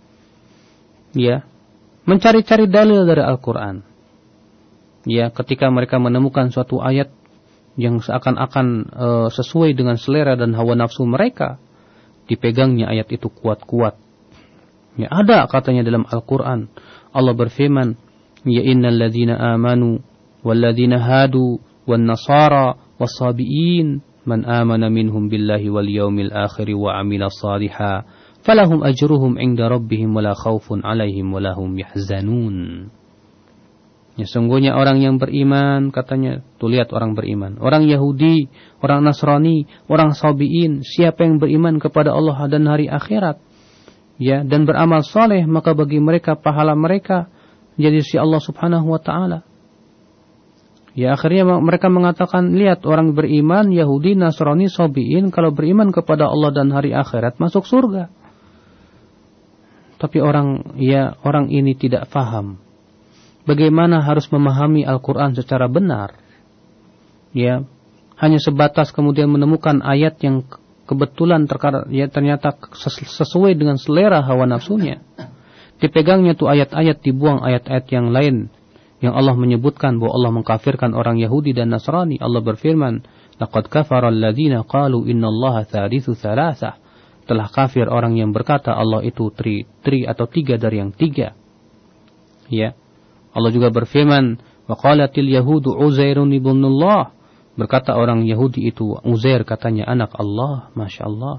Ya. Mencari-cari dalil dari Al-Quran. Ya, ketika mereka menemukan suatu ayat yang seakan-akan e, sesuai dengan selera dan hawa nafsu mereka, dipegangnya ayat itu kuat-kuat. Ya, ada katanya dalam Al-Quran. Allah berfirman, "Ya innal ladzina amanu wal ladzina hadu wan nasara was-sabiin man amana minhum billahi wal yaumil akhir wa amila shalihan falahum ajruhum 'inda rabbihim wala khaufun 'alaihim wala hum yahzanun." Ya, sungguhnya orang yang beriman, katanya, tuh lihat orang beriman, orang Yahudi, orang Nasrani, orang Sabiin, siapa yang beriman kepada Allah dan hari akhirat, ya, dan beramal soleh, maka bagi mereka pahala mereka jadi si Allah Subhanahu wa taala. Ya, akhirnya mereka mengatakan, lihat orang beriman, Yahudi, Nasrani, Sabiin, kalau beriman kepada Allah dan hari akhirat masuk surga. Tapi orang, ya, orang ini tidak faham bagaimana harus memahami Al-Quran secara benar. Ya, hanya sebatas kemudian menemukan ayat yang kebetulan terkadang, ya, ternyata sesuai dengan selera hawa nafsunya. Dipegangnya tuh ayat-ayat, dibuang ayat-ayat yang lain yang Allah menyebutkan bahwa Allah mengkafirkan orang Yahudi dan Nasrani. Allah berfirman, "Laqad kafara alladziina qalu innallaha tsalitsu tsalatsah." Telah kafir orang yang berkata Allah itu tri, tri atau tiga dari yang tiga. Ya. Allah juga berfirman, "Wa qalatil yahudu Uzairun ibnullah." Berkata orang Yahudi itu, Uzair katanya anak Allah, Masya Allah.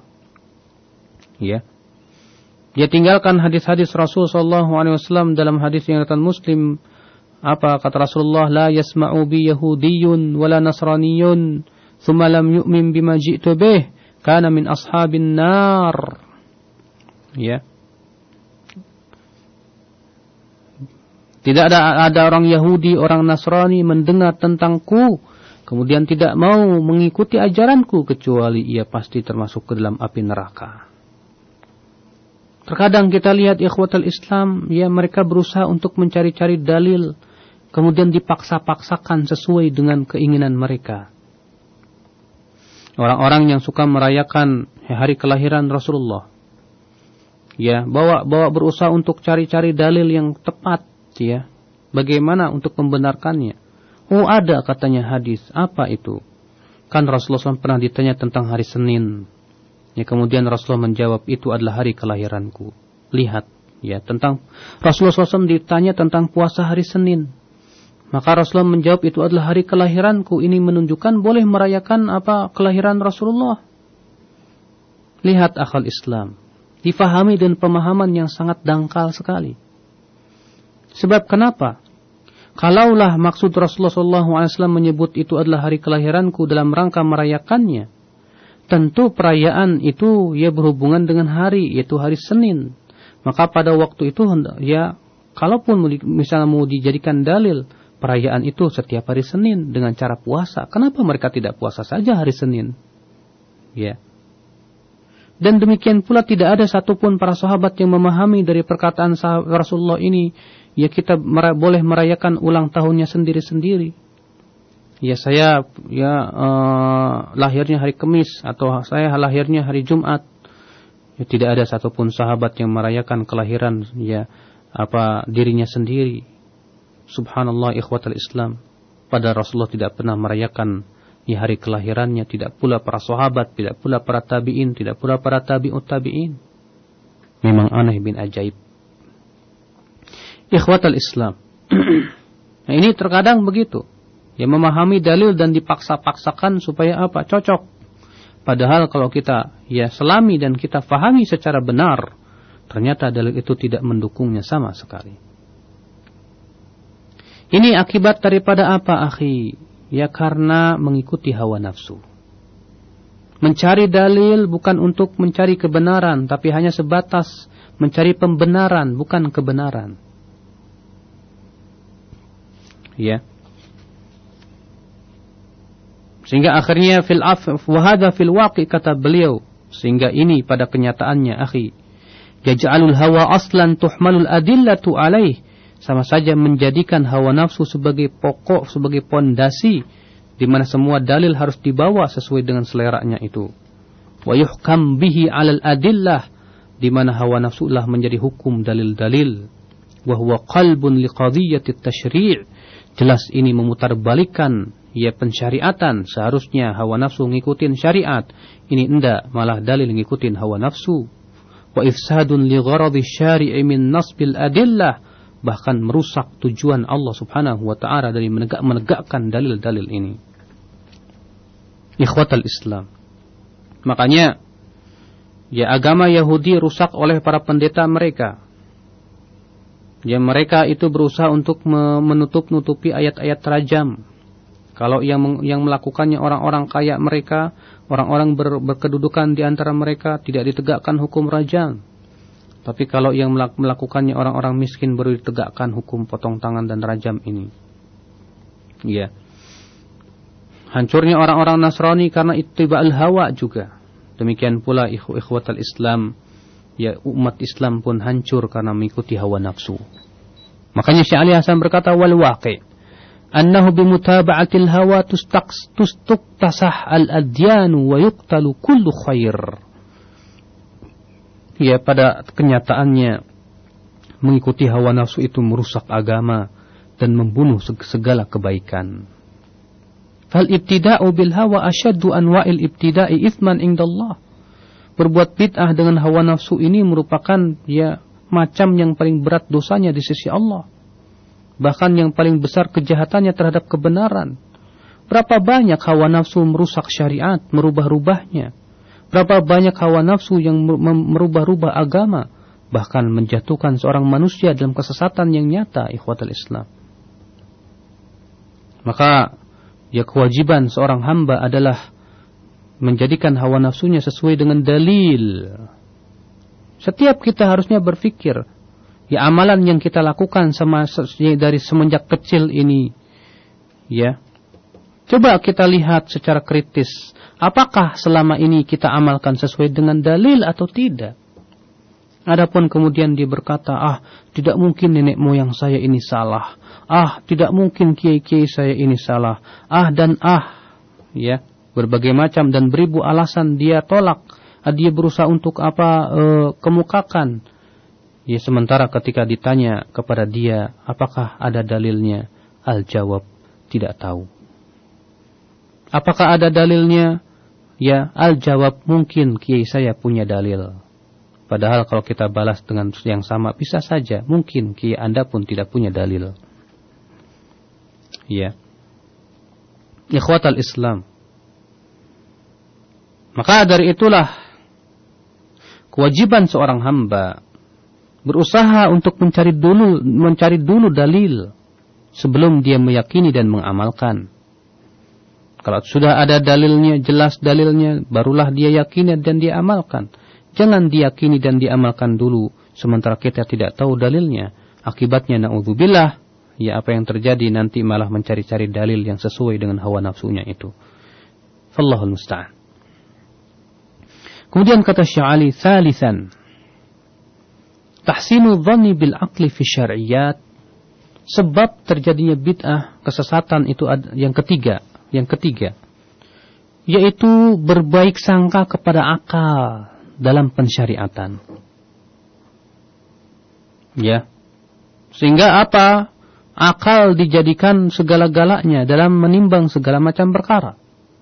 Ya. Dia tinggalkan hadis-hadis Rasul sallallahu alaihi wasallam dalam hadis yang riwayat Muslim. Apa kata Rasulullah? La yasma'u bi yahudiyyun wala nasraniyyun thumma lam yu'min bima ji'tu bih kana min ashabin nar. Ya. Tidak ada ada orang Yahudi, orang Nasrani mendengar tentangku, kemudian tidak mau mengikuti ajaranku, kecuali ia pasti termasuk ke dalam api neraka. Terkadang kita lihat ikhwatul Islam, ya mereka berusaha untuk mencari-cari dalil, kemudian dipaksa-paksakan sesuai dengan keinginan mereka. Orang-orang yang suka merayakan hari kelahiran Rasulullah, ya bawa bawa berusaha untuk cari-cari dalil yang tepat, ya bagaimana untuk membenarkannya. Oh ada katanya hadis, apa itu? Kan Rasulullah shallallahu alaihi wasallam pernah ditanya tentang hari Senin. Ya, kemudian Rasulullah menjawab, itu adalah hari kelahiranku. Lihat, ya tentang Rasulullah shallallahu alaihi wasallam ditanya tentang puasa hari Senin. Maka Rasulullah menjawab, itu adalah hari kelahiranku. Ini menunjukkan boleh merayakan apa kelahiran Rasulullah. Lihat akal Islam, difahami dengan pemahaman yang sangat dangkal sekali. Sebab kenapa? Kalaulah maksud Rasulullah shallallahu alaihi wasallam menyebut itu adalah hari kelahiranku dalam rangka merayakannya, tentu perayaan itu ya berhubungan dengan hari, yaitu hari Senin. Maka pada waktu itu ya kalaupun misalnya mau dijadikan dalil, perayaan itu setiap hari Senin dengan cara puasa, kenapa mereka tidak puasa saja hari Senin? Ya. Dan demikian pula tidak ada satupun para sahabat yang memahami dari perkataan Rasulullah ini, ya kita mer- boleh merayakan ulang tahunnya sendiri-sendiri. Ya saya ya uh, lahirnya hari Kamis atau saya lahirnya hari Jumat. Ya, tidak ada satupun sahabat yang merayakan kelahiran ya apa dirinya sendiri. Subhanallah ikhwatal Islam. Pada Rasulullah tidak pernah merayakan ya hari kelahirannya, tidak pula para sahabat, tidak pula para tabi'in, tidak pula para tabi'ut tabi'in. Memang aneh bin ajaib. Ikhwatal Islam. Nah ini terkadang begitu. Ya memahami dalil dan dipaksa-paksakan supaya apa? Cocok. Padahal kalau kita ya selami dan kita fahami secara benar, ternyata dalil itu tidak mendukungnya sama sekali. Ini akibat daripada apa, akhi? Ya karena mengikuti hawa nafsu. Mencari dalil bukan untuk mencari kebenaran, tapi hanya sebatas mencari pembenaran, bukan kebenaran. Ya. Sehingga akhirnya fil af wa hadza fil waqi, kata beliau, sehingga ini pada kenyataannya, akhi, yaj'alul hawa aslan tuhmalul adillatu alaih, sama saja menjadikan hawa nafsu sebagai pokok, sebagai pondasi di mana semua dalil harus dibawa sesuai dengan seleranya itu. Wa yuhkam bihi 'alal adillah, di mana hawa nafsu lah menjadi hukum dalil-dalil. Wa huwa qalbun liqadhiyyati tasyri', jelas ini memutarbalikkan ya pensyariatan. Seharusnya hawa nafsu ngikutin syariat, ini enggak, malah dalil ngikutin hawa nafsu. Wa ifsadun li gharadhi syari'i min nasbil adillah, bahkan merusak tujuan Allah Subhanahu wa ta'ala dari menegak, menegakkan dalil-dalil ini. Ikhwatal Islam. Makanya ya agama Yahudi rusak oleh para pendeta mereka. Ya mereka itu berusaha untuk menutup-nutupi ayat-ayat rajam. Kalau yang yang melakukannya orang-orang kaya mereka, orang-orang ber, berkedudukan di antara mereka, tidak ditegakkan hukum rajam. Tapi kalau yang melakukannya orang-orang miskin, baru ditegakkan hukum potong tangan dan rajam ini. Ya. Hancurnya orang-orang Nasrani karena ittiba'ul hawa juga. Demikian pula ikhwatal Islam, ya umat Islam pun hancur karena mengikuti hawa nafsu. Makanya Syekh Ali Hasan berkata, wal waqi' annahu bimutaba'atil hawa tustaqs tustuktasah al-adyanu wa yuqtalu kullu khair. Ya pada kenyataannya mengikuti hawa nafsu itu merusak agama dan membunuh segala kebaikan. Fal ibtida'u bil hawa asyaddu anwa'il ibtida'i itsman indallah. Berbuat bid'ah dengan hawa nafsu ini merupakan ya macam yang paling berat dosanya di sisi Allah. Bahkan yang paling besar kejahatannya terhadap kebenaran. Berapa banyak hawa nafsu merusak syariat, merubah-rubahnya. Berapa banyak hawa nafsu yang merubah-rubah agama, bahkan menjatuhkan seorang manusia dalam kesesatan yang nyata, ikhwatul Islam. Maka ya kewajiban seorang hamba adalah menjadikan hawa nafsunya sesuai dengan dalil. Setiap kita harusnya berpikir, Ya, amalan yang kita lakukan sama dari semenjak kecil ini, ya, coba kita lihat secara kritis, apakah selama ini kita amalkan sesuai dengan dalil atau tidak? Adapun kemudian dia berkata, ah, tidak mungkin nenek moyang saya ini salah, ah, tidak mungkin kiai-kiai saya ini salah, ah dan ah, ya, berbagai macam dan beribu alasan dia tolak, dia berusaha untuk apa e, kemukakan. Ya, sementara ketika ditanya kepada dia, apakah ada dalilnya? Al-jawab, tidak tahu. Apakah ada dalilnya? Ya, al-jawab, mungkin kiai saya punya dalil. Padahal kalau kita balas dengan yang sama, bisa saja, mungkin kiai Anda pun tidak punya dalil. Ya. Ikhwatal Islam. Maka dari itulah kewajiban seorang hamba berusaha untuk mencari dulu mencari dulu dalil sebelum dia meyakini dan mengamalkan. Kalau sudah ada dalilnya, jelas dalilnya, barulah dia yakini dan dia amalkan. Jangan diyakini dan diamalkan dulu sementara kita tidak tahu dalilnya. Akibatnya naudzubillah, ya apa yang terjadi nanti malah mencari-cari dalil yang sesuai dengan hawa nafsunya itu. Wallahul musta'an. Kemudian kata Syekh Ali, thalithan, tahsinu dhanni bil aqli fi syar'iyyat. Sebab terjadinya bid'ah, kesesatan itu yang ketiga, yang ketiga yaitu berbaik sangka kepada akal dalam pensyariatan. Ya. Sehingga apa? Akal dijadikan segala-galanya dalam menimbang segala macam perkara.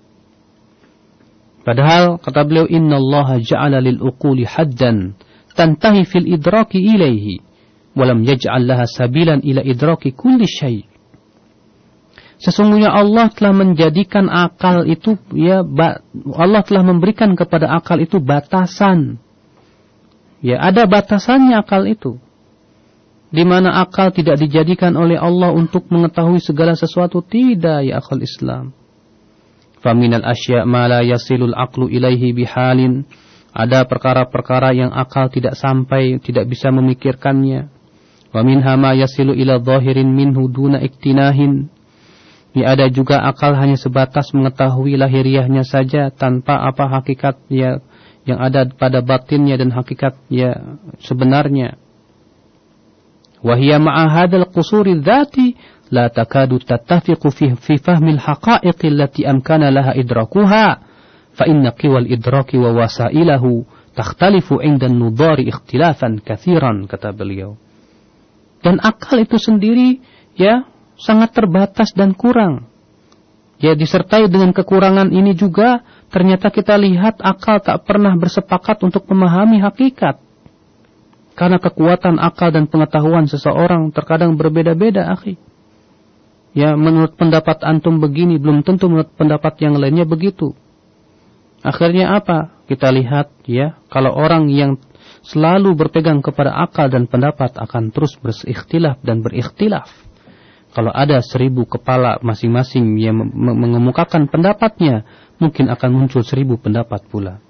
Padahal kata beliau, innallaha ja'ala lil uquli haddan tantahi fil idraki ilaihi walam yaj'al laha sabilan ila idraki kulli syai'. Sesungguhnya Allah telah menjadikan akal itu, ya, Allah telah memberikan kepada akal itu batasan. Ya, ada batasannya akal itu. Di mana akal tidak dijadikan oleh Allah untuk mengetahui segala sesuatu, tidak, ya akal Islam. Faminal asya' ma la yasilul aqlu ilaihi bihalin. Ada perkara-perkara yang akal tidak sampai, tidak bisa memikirkannya. Wa minha ma yasilu ila zahirin minhu duna iktinahin. Ya, ada juga akal hanya sebatas mengetahui lahiriahnya saja tanpa apa hakikat ya yang ada pada batinnya dan hakikat ya sebenarnya. Wa hiya ma'a hadzal qusuri dzati la takadu tattafiqu fi fi fahmil haqa'iq allati amkana laha idrakuha fa inna qiwal idraki wa wasailahu takhtalifu 'inda an-nudari ikhtilafan katsiran, kata beliau. Dan akal itu sendiri ya sangat terbatas dan kurang. Ya, disertai dengan kekurangan ini juga ternyata kita lihat akal tak pernah bersepakat untuk memahami hakikat. Karena kekuatan akal dan pengetahuan seseorang terkadang berbeda-beda, akhi. Ya, menurut pendapat antum begini, belum tentu menurut pendapat yang lainnya begitu. Akhirnya apa? Kita lihat ya, kalau orang yang selalu berpegang kepada akal dan pendapat akan terus berikhtilaf dan berikhtilaf. Kalau ada seribu kepala masing-masing yang mengemukakan pendapatnya, mungkin akan muncul seribu pendapat pula.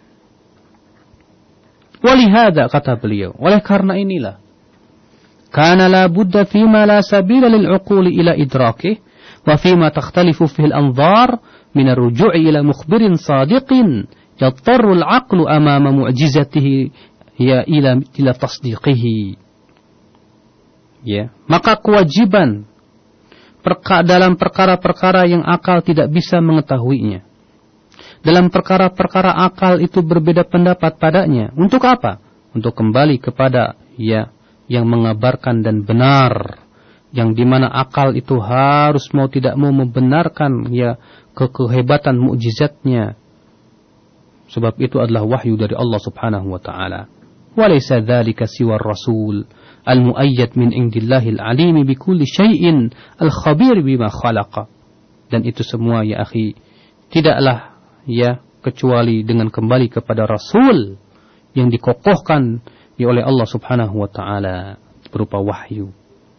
Walihada, kata beliau, oleh karena inilah, kana la budda fima la sabila lil uquli ila idrakih, wa fima takhtalifu fil anzar min ar-ruju'i ila mukhbirin sadiqin yattaru al-aqlu amama mu'jizatihi ya ila ila tasdiqihi. Ya, maka kewajiban perka, dalam perkara-perkara yang akal tidak bisa mengetahuinya. Dalam perkara-perkara akal itu berbeda pendapat padanya. Untuk apa? Untuk kembali kepada ya yang mengabarkan dan benar, yang dimana akal itu harus mau tidak mau membenarkan ya ke kehebatan mukjizatnya. Sebab itu adalah wahyu dari Allah Subhanahu wa taala. Walaysa dzalika siwa ar-rasul al-mu'ayyad min indillahil alimi bikulli syai'in al-khabir bima khalaqa. Dan itu semua ya akhi, tidaklah ya kecuali dengan kembali kepada Rasul yang dikokohkan ya oleh Allah Subhanahu wa taala berupa wahyu.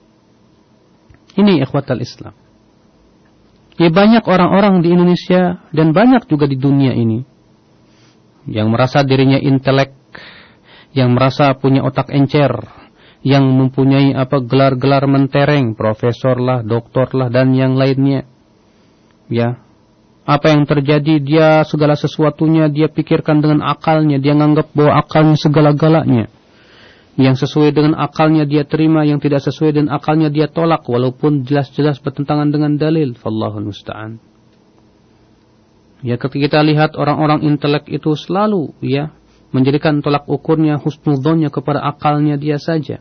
Ini ikhwatal Islam. Ya, banyak orang-orang di Indonesia dan banyak juga di dunia ini yang merasa dirinya intelek, yang merasa punya otak encer, yang mempunyai apa gelar-gelar mentereng, profesor lah, doktor lah, dan yang lainnya. Ya, apa yang terjadi, dia segala sesuatunya dia pikirkan dengan akalnya, dia menganggap bahwa akalnya segala-galanya. Yang sesuai dengan akalnya dia terima, yang tidak sesuai dengan akalnya dia tolak, walaupun jelas-jelas bertentangan dengan dalil. Wallahul musta'an. Ya, ketika kita lihat orang-orang intelek itu selalu ya menjadikan tolak ukurnya husnudzonnya kepada akalnya dia saja.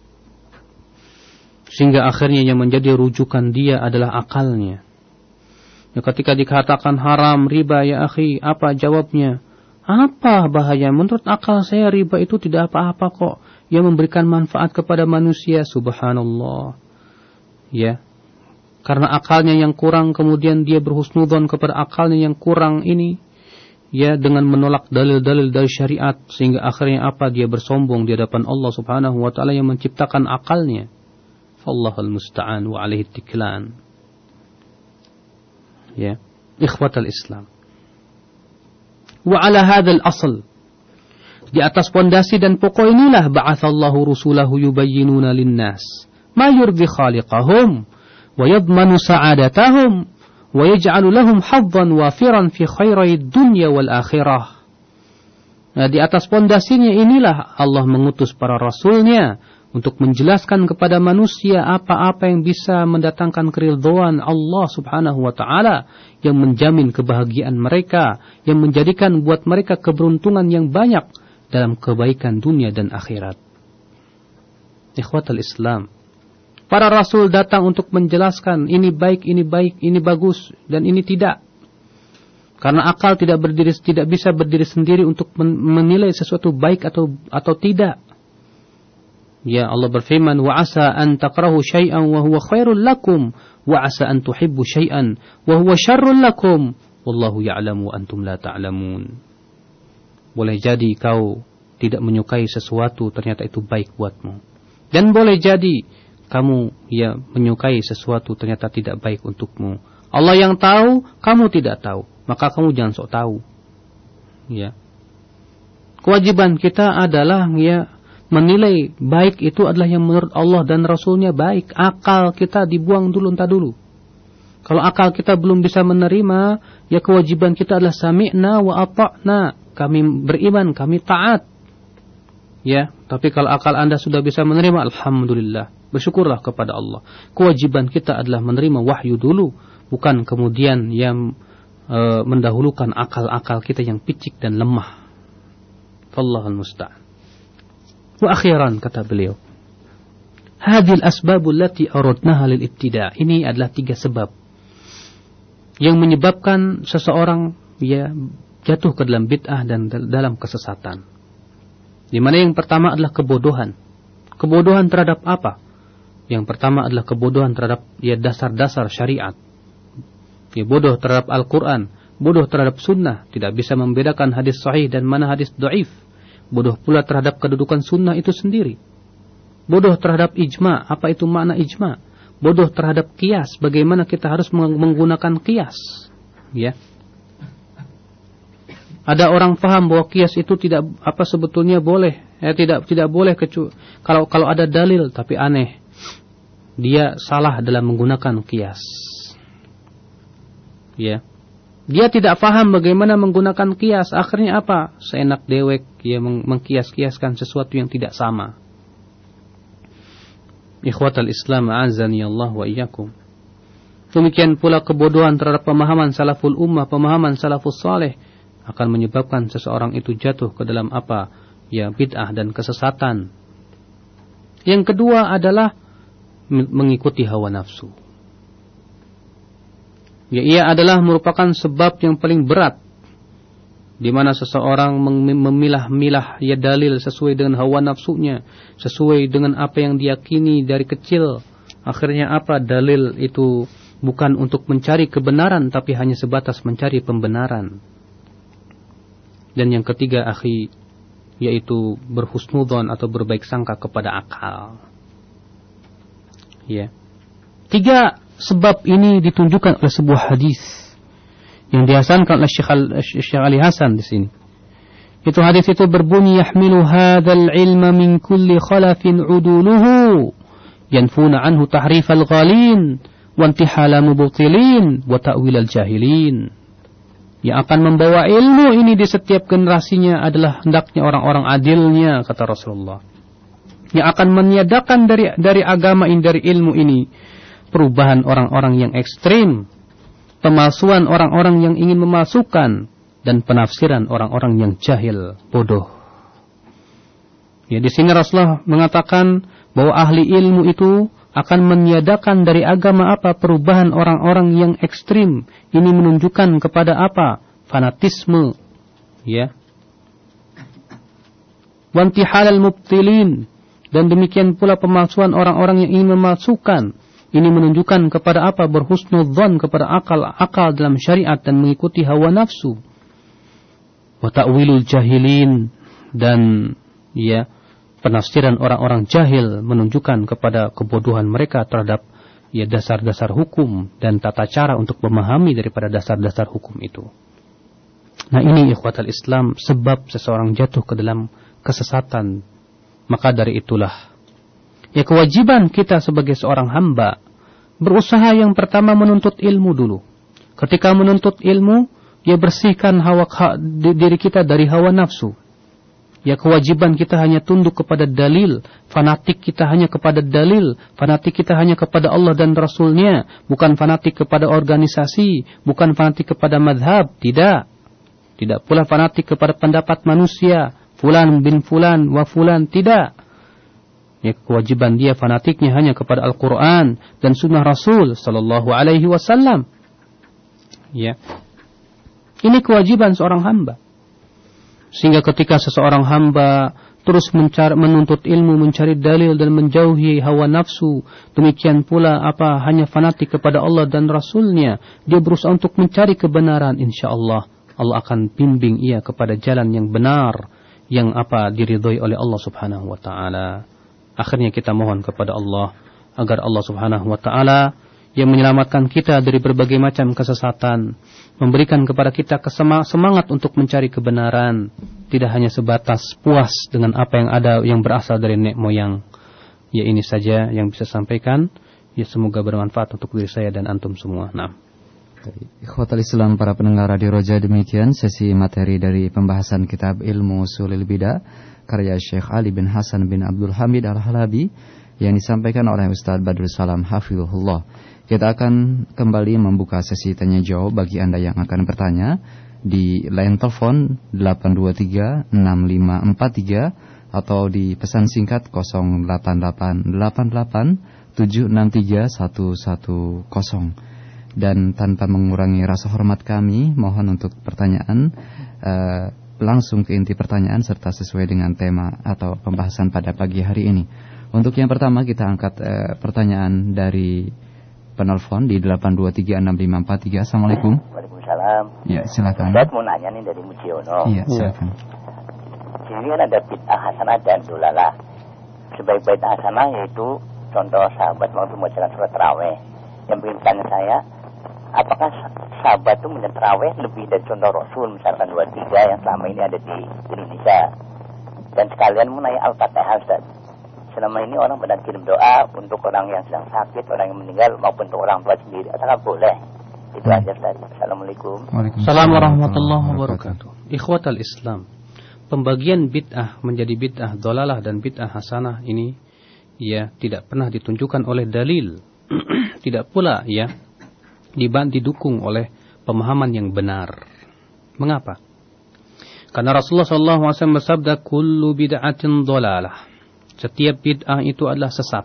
Sehingga akhirnya yang menjadi rujukan dia adalah akalnya. Ya, ketika dikatakan haram riba, ya akhi, apa jawabnya? Apa bahaya? Menurut akal saya riba itu tidak apa-apa kok. Yang memberikan manfaat kepada manusia, subhanallah. Ya, karena akalnya yang kurang, kemudian dia berhusnudzon kepada akalnya yang kurang ini, ya, dengan menolak dalil-dalil dari syariat, sehingga akhirnya apa? Dia bersombong di hadapan Allah Subhanahu wa taala yang menciptakan akalnya. Fallahul musta'an wa alaihi tiklan. Ya, ikhwatal Islam. Wa ala hadzal asl, di atas pondasi dan pokok inilah ba'atsallahu rusulahu yubayyinuna lin-nas ma yurdi khaliqahum wa yadmanu sa'adatahum wa yaj'alu lahum haddan wafiran fi khairai dunya wal akhirah. Nah, di atas pondasinya inilah Allah mengutus para rasulnya untuk menjelaskan kepada manusia apa-apa yang bisa mendatangkan keridhaan Allah Subhanahu wa taala, yang menjamin kebahagiaan mereka, yang menjadikan buat mereka keberuntungan yang banyak dalam kebaikan dunia dan akhirat. Ikhwatul Islam, para rasul datang untuk menjelaskan ini baik, ini baik, ini bagus, dan ini tidak. Karena akal tidak berdiri, tidak bisa berdiri sendiri untuk menilai sesuatu baik atau atau tidak. Ya, Allah berfirman, wa asa an takrahu syai'an wa huwa khairul lakum wa asa an tuhibbu syai'an wa huwa syarrul lakum wallahu ya'lamu wa antum la ta'lamun. Boleh jadi kau tidak menyukai sesuatu, ternyata itu baik buatmu. Dan boleh jadi kamu ya menyukai sesuatu, ternyata tidak baik untukmu. Allah yang tahu, kamu tidak tahu. Maka kamu jangan sok tahu. Ya. Kewajiban kita adalah ya menilai baik itu adalah yang menurut Allah dan Rasulnya baik. Akal kita dibuang dulu, entah dulu. Kalau akal kita belum bisa menerima, ya kewajiban kita adalah sami'na wa ata'na. Kami beriman, kami taat. Ya, tapi kalau akal Anda sudah bisa menerima, alhamdulillah, bersyukurlah kepada Allah. Kewajiban kita adalah menerima wahyu dulu, bukan kemudian yang e, mendahulukan akal-akal kita yang picik dan lemah. Wallahul musta'an. Wa akhiran, kata beliau, hadhil asbabul lati aradnaha lil ibtida'. Ini adalah tiga sebab yang menyebabkan seseorang ya jatuh ke dalam bid'ah dan dalam kesesatan. Di mana yang pertama adalah kebodohan. Kebodohan terhadap apa? Yang pertama adalah kebodohan terhadap ya dasar-dasar syariat. Ya, bodoh terhadap Al-Quran, bodoh terhadap sunnah, tidak bisa membedakan hadis sahih dan mana hadis dhaif. Bodoh pula terhadap kedudukan sunnah itu sendiri. Bodoh terhadap ijma, apa itu makna ijma? Bodoh terhadap qiyas, bagaimana kita harus menggunakan qiyas. Ya. Ada orang paham bahwa qiyas itu tidak apa sebetulnya boleh, ya tidak tidak boleh kecuali kalau kalau ada dalil, tapi aneh. Dia salah dalam menggunakan qiyas. Ya. Dia tidak paham bagaimana menggunakan qiyas. Akhirnya apa? Seenak dewek dia mengkias-kiaskan sesuatu yang tidak sama. Ikhwatal Islam, a'azani Allah wa iyyakum. Demikian pula kebodohan terhadap pemahaman salaful ummah, pemahaman salafus saleh akan menyebabkan seseorang itu jatuh ke dalam apa? Ya, bid'ah dan kesesatan. Yang kedua adalah mengikuti hawa nafsu. Ya, ia adalah merupakan sebab yang paling berat, di mana seseorang memilah-milah ya dalil sesuai dengan hawa nafsunya, sesuai dengan apa yang diyakini dari kecil. Akhirnya apa? Dalil itu bukan untuk mencari kebenaran, tapi hanya sebatas mencari pembenaran. Dan yang ketiga, akhi, yaitu berhusnudzon atau berbaik sangka kepada akal. Ya. Tiga sebab ini ditunjukkan oleh sebuah hadis yang dihasankan oleh Syekh Ali Hasan di sini. Itu hadis itu berbunyi, yahmilu hadzal ilma min kulli khalafin uduluhu yanfuna anhu tahrifal ghalin wa intihala mubtilin wa ta'wilal jahilin. Yang akan membawa ilmu ini di setiap generasinya adalah hendaknya orang-orang adilnya, kata Rasulullah. Yang akan meniadakan dari dari agama ini, dari ilmu ini, perubahan orang-orang yang ekstrim, pemalsuan orang-orang yang ingin memalsukan, dan penafsiran orang-orang yang jahil, bodoh. Ya, di sini Rasulullah mengatakan bahwa ahli ilmu itu akan meniadakan dari agama apa? Perubahan orang-orang yang ekstrim. Ini menunjukkan kepada apa? Fanatisme. Ya. Wantihalal mubtilin. Dan demikian pula pemalsuan orang-orang yang ingin memalsukan. Ini menunjukkan kepada apa? Berhusnudzon kepada akal-akal dalam syariat dan mengikuti hawa nafsu. Wa ta'wilul jahilin, dan ya, penafsiran orang-orang jahil menunjukkan kepada kebodohan mereka terhadap ya dasar-dasar hukum dan tata cara untuk memahami daripada dasar-dasar hukum itu. Nah, ini ikhwatal Islam sebab seseorang jatuh ke dalam kesesatan. Maka dari itulah ya kewajiban kita sebagai seorang hamba berusaha yang pertama menuntut ilmu dulu. Ketika menuntut ilmu, ya bersihkan hawa diri kita dari hawa nafsu. Ya kewajiban kita hanya tunduk kepada dalil. Fanatik kita hanya kepada dalil. Fanatik kita hanya kepada Allah dan Rasulnya. Bukan fanatik kepada organisasi. Bukan fanatik kepada madhab. Tidak. Tidak pula fanatik kepada pendapat manusia. Fulan bin fulan wa fulan. Tidak. Ya kewajiban dia fanatiknya hanya kepada Al-Quran dan sunnah Rasul sallallahu alaihi wasallam. Ya. Ini kewajiban seorang hamba. Sehingga ketika seseorang hamba terus mencari, menuntut ilmu, mencari dalil dan menjauhi hawa nafsu, demikian pula apa hanya fanatik kepada Allah dan Rasulnya, dia berusaha untuk mencari kebenaran, insyaallah Allah akan bimbing ia kepada jalan yang benar, yang apa diridhoi oleh Allah Subhanahu wa taala. Akhirnya kita mohon kepada Allah agar Allah Subhanahu wa taala yang menyelamatkan kita dari berbagai macam kesesatan, memberikan kepada kita semangat untuk mencari kebenaran, tidak hanya sebatas puas dengan apa yang ada yang berasal dari nenek moyang. Ya, ini saja yang bisa sampaikan. Ya, semoga bermanfaat untuk diri saya dan antum semua. Nah, ikhwatal Islam, para pendengar Radio Roja, demikian sesi materi dari pembahasan kitab Ilmu Ushulul Bidah karya Syekh Ali bin Hasan bin Abdul Hamid Al-Halabi yang disampaikan oleh Ustaz Badrul Salam Hafizahullah. Kita akan kembali membuka sesi tanya jawab bagi Anda yang akan bertanya di line telepon delapan dua tiga enam lima empat tiga atau di pesan singkat nol delapan delapan delapan delapan tujuh enam tiga satu satu nol. Dan tanpa mengurangi rasa hormat kami, mohon untuk pertanyaan uh, langsung ke inti pertanyaan serta sesuai dengan tema atau pembahasan pada pagi hari ini. Untuk yang pertama kita angkat uh, pertanyaan dari penelpon di delapan dua tiga enam lima empat tiga. Assalamualaikum. Waalaikumsalam. Ya, silakan. Saya mau nanya nih dari Mujiono. Iya, silakan. Jadi kan ada bid'ah hasanah dan dolalah. Sebaik-baik hasanah yaitu contoh sahabat waktu membacakan surat tarawih. Yang bikin tanya saya, apakah sahabat itu menjadi tarawih lebih dari contoh Rasul misalkan dua tiga yang selama ini ada di Indonesia? Dan sekalian mau nanya Al-Fatihah, Ustaz. Selama ini orang pada kirim doa untuk orang yang sedang sakit, orang yang meninggal, maupun untuk orang tua sendiri. Apakah boleh? Itu hmm. aja, Ustaz. Assalamualaikum. Waalaikumsalam warahmatullahi wabarakatuh. Ikhwatal Islam, pembagian bid'ah menjadi bid'ah dolalah dan bid'ah hasanah ini ya tidak pernah ditunjukkan oleh dalil. Tidak pula ya didukung oleh pemahaman yang benar. Mengapa? Karena Rasulullah shallallahu alaihi wasallam bersabda, kullu bid'atin dolalah. Setiap bid'ah itu adalah sesat.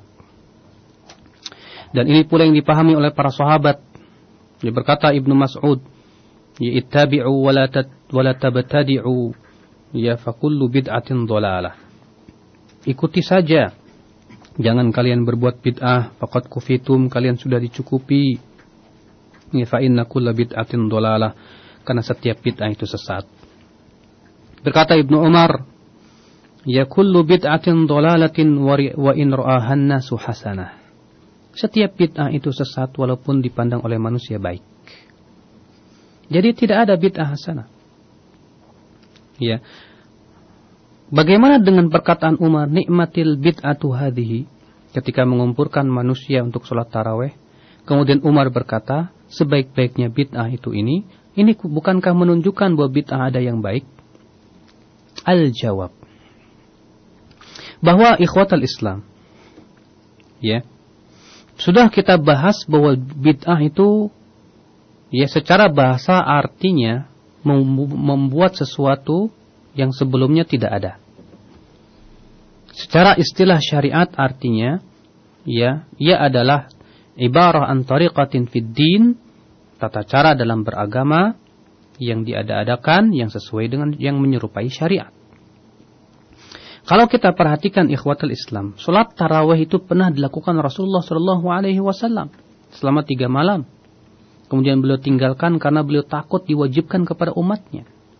Dan ini pula yang dipahami oleh para sahabat. Dia berkata Ibnu Mas'ud, ya ittabi'u wa la tabtadi'u, ya fa kullu bid'atin dhalalah. Ikuti saja. Jangan kalian berbuat bid'ah, faqad kufitum, kalian sudah dicukupi. Ya fa inna kulla bid'atin dhalalah, karena setiap bid'ah itu sesat. Berkata Ibnu Umar, ya kullu bid'atin dhalalatin wa in ra'ahan nasu hasanah. Setiap bid'ah itu sesat walaupun dipandang oleh manusia baik. Jadi tidak ada bid'ah hasanah. Ya. Bagaimana dengan perkataan Umar, nikmatil bid'atu hadhihi, ketika mengumpulkan manusia untuk sholat tarawih? Kemudian Umar berkata, sebaik-baiknya bid'ah itu ini, ini bukankah menunjukkan bahwa bid'ah ada yang baik? Al-jawab, bahwa ikhwatal Islam, ya, sudah kita bahas bahwa bid'ah itu, ya, secara bahasa artinya membuat sesuatu yang sebelumnya tidak ada. Secara istilah syariat artinya, ya, ia adalah ibarah an tariqatin fid din, tata cara dalam beragama yang diada-adakan yang sesuai dengan yang menyerupai syariat. Kalau kita perhatikan ikhwatul Islam, salat tarawih itu pernah dilakukan Rasulullah sallallahu alaihi wasallam selama tiga malam. Kemudian beliau tinggalkan karena beliau takut diwajibkan kepada umatnya.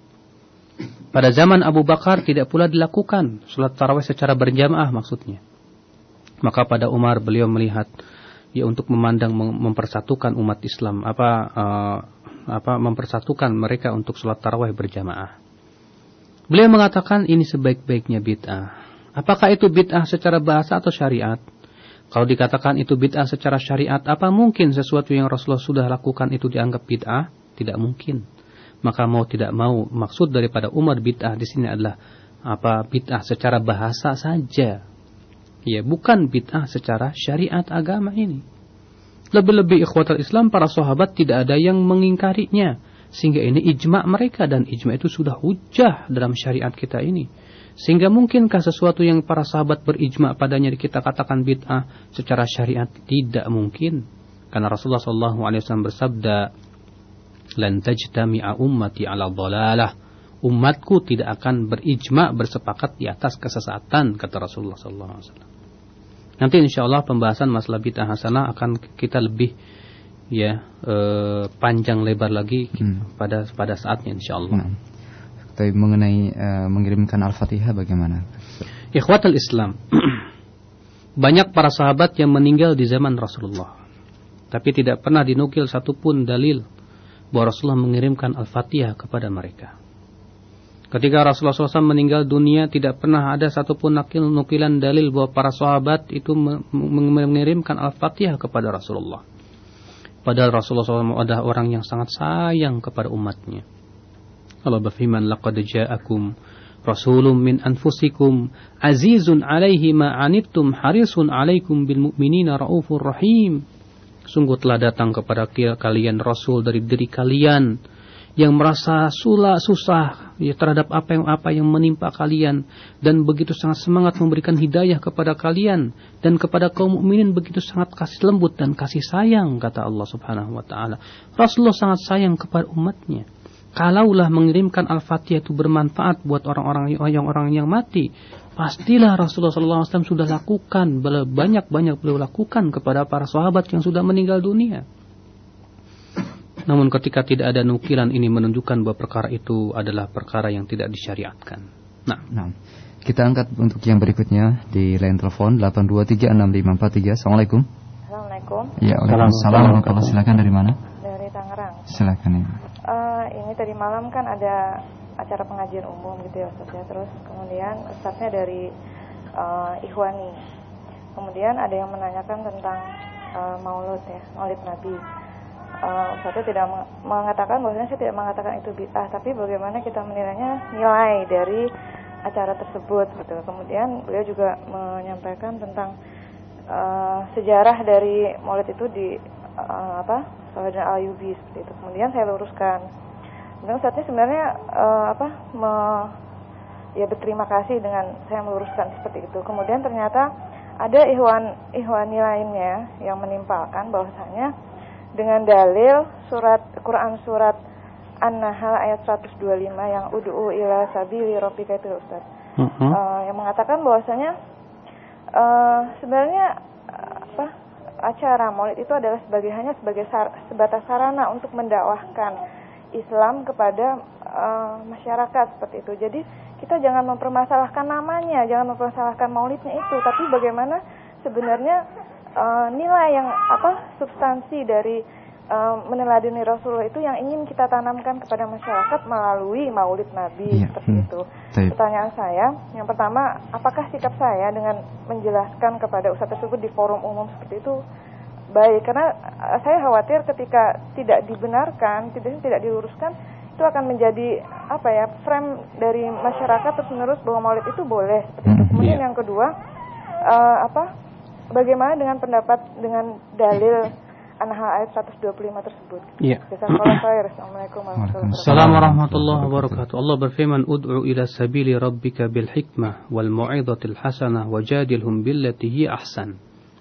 Pada zaman Abu Bakar tidak pula dilakukan salat tarawih secara berjamaah maksudnya. Maka pada Umar beliau melihat, ya, untuk memandang mempersatukan umat Islam, apa uh, apa mempersatukan mereka untuk salat tarawih berjamaah. Beliau mengatakan ini sebaik-baiknya bid'ah. Apakah itu bid'ah secara bahasa atau syariat? Kalau dikatakan itu bid'ah secara syariat, apa mungkin sesuatu yang Rasulullah sudah lakukan itu dianggap bid'ah? Tidak mungkin. Maka mau tidak mau, maksud daripada Umar bid'ah di sini adalah apa? Bid'ah secara bahasa saja. Ya, bukan bid'ah secara syariat agama ini. Lebih-lebih ikhwatul Islam, para sahabat tidak ada yang mengingkarinya. Sehingga ini ijma' mereka, dan ijma' itu sudah hujjah dalam syariat kita ini. Sehingga mungkinkah sesuatu yang para sahabat berijma' padanya kita katakan bid'ah secara syariat? Tidak mungkin. Karena Rasulullah sallallahu alaihi wasallam bersabda, lan tajtami'a ummati 'ala dhalalah. Umatku tidak akan berijma' bersepakat di atas kesesatan, kata Rasulullah sallallahu alaihi wasallam. Nanti insyaallah pembahasan masalah bid'ah hasanah akan kita lebih, ya, eh, panjang lebar lagi hmm. pada pada saatnya insyaallah. Nah, tapi mengenai uh, mengirimkan Al-Fatihah bagaimana? Ikhwatul Islam, banyak para sahabat yang meninggal di zaman Rasulullah, tapi tidak pernah dinukil satupun dalil bahwa Rasulullah mengirimkan Al-Fatihah kepada mereka. Ketika Rasulullah shallallahu alaihi wasallam meninggal dunia, tidak pernah ada satupun nakil nukilan dalil bahwa para sahabat itu mengirimkan Al-Fatihah kepada Rasulullah. Padahal Rasulullah shallallahu alaihi wasallam adalah orang yang sangat sayang kepada umatnya. Allah berfirman, laqad ja'akum rasulun min anfusikum azizun 'alaihi ma 'anittum harisun 'alaikum bil mu'minina raufur rahim. Sungguh telah datang kepada kalian rasul dari diri kalian yang merasa sulah, susah, ya, terhadap apa yang apa yang menimpa kalian, dan begitu sangat semangat memberikan hidayah kepada kalian, dan kepada kaum mukminin begitu sangat kasih lembut dan kasih sayang, kata Allah Subhanahu wa taala. Rasulullah sangat sayang kepada umatnya. Kalaulah mengirimkan Al-Fatihah itu bermanfaat buat orang-orang yang orang yang mati, pastilah Rasulullah shallallahu alaihi wasallam sudah lakukan, banyak-banyak beliau lakukan kepada para sahabat yang sudah meninggal dunia. Namun ketika tidak ada nukilan, ini menunjukkan bahwa perkara itu adalah perkara yang tidak disyariatkan. Nah, nah kita angkat untuk yang berikutnya di line telepon delapan dua tiga enam lima empat tiga. Assalamualaikum. Assalamualaikum. Ya, waalaikumsalam. Kalau silakan, dari mana? Dari Tangerang. Silakan ya. Uh, ini tadi malam kan ada acara pengajian umum gitu ya Ustaz ya. Terus kemudian Ustaznya dari uh, Ikhwani. Kemudian ada yang menanyakan tentang uh, Maulud ya, Maulid Nabi. Uh, Ustaznya tidak mengatakan, bahwasanya saya tidak mengatakan itu bid'ah, tapi bagaimana kita menilainya nilai dari acara tersebut gitu. Kemudian beliau juga menyampaikan tentang uh, sejarah dari Maulid itu di uh, apa? Salahuddin Al-Ayyubi seperti itu. Kemudian saya luruskan. Kemudian Ustaznya sebenarnya uh, apa? Me, ya berterima kasih dengan saya meluruskan seperti itu. Kemudian ternyata ada ikhwan ikhwani lainnya yang menimpalkan bahwasanya dengan dalil surat Quran surat An-Nahl ayat seratus dua puluh lima yang ud'u ila sabili rabbika itu Ustaz. Uh-huh. Uh, yang mengatakan bahwasanya uh, sebenarnya uh, apa? acara Maulid itu adalah sebagai hanya sebagai sar, sebatas sarana untuk mendakwahkan Islam kepada uh, masyarakat seperti itu. Jadi kita jangan mempermasalahkan namanya, jangan mempermasalahkan Maulidnya itu, tapi bagaimana sebenarnya uh, nilai yang apa substansi dari uh, meneladani Rasulullah itu yang ingin kita tanamkan kepada masyarakat melalui Maulid Nabi, ya. seperti hmm. itu. Taip. Pertanyaan saya, yang pertama, apakah sikap saya dengan menjelaskan kepada ustadz tersebut di forum umum seperti itu baik? Karena uh, saya khawatir ketika tidak dibenarkan, tidak tidak diluruskan, itu akan menjadi apa ya frame dari masyarakat terus menerus bahwa Maulid itu boleh. Seperti itu. Kemudian yeah. yang kedua, uh, apa? Bagaimana dengan pendapat dengan dalil An-Nahl ayat seratus dua puluh lima tersebut? Iya. Assalamualaikum warahmatullahi wabarakatuh. Allah berfirman, "Ud'u ila sabili rabbika bil hikmah wal mau'izatil hasanah wajadilhum billati hi ahsan."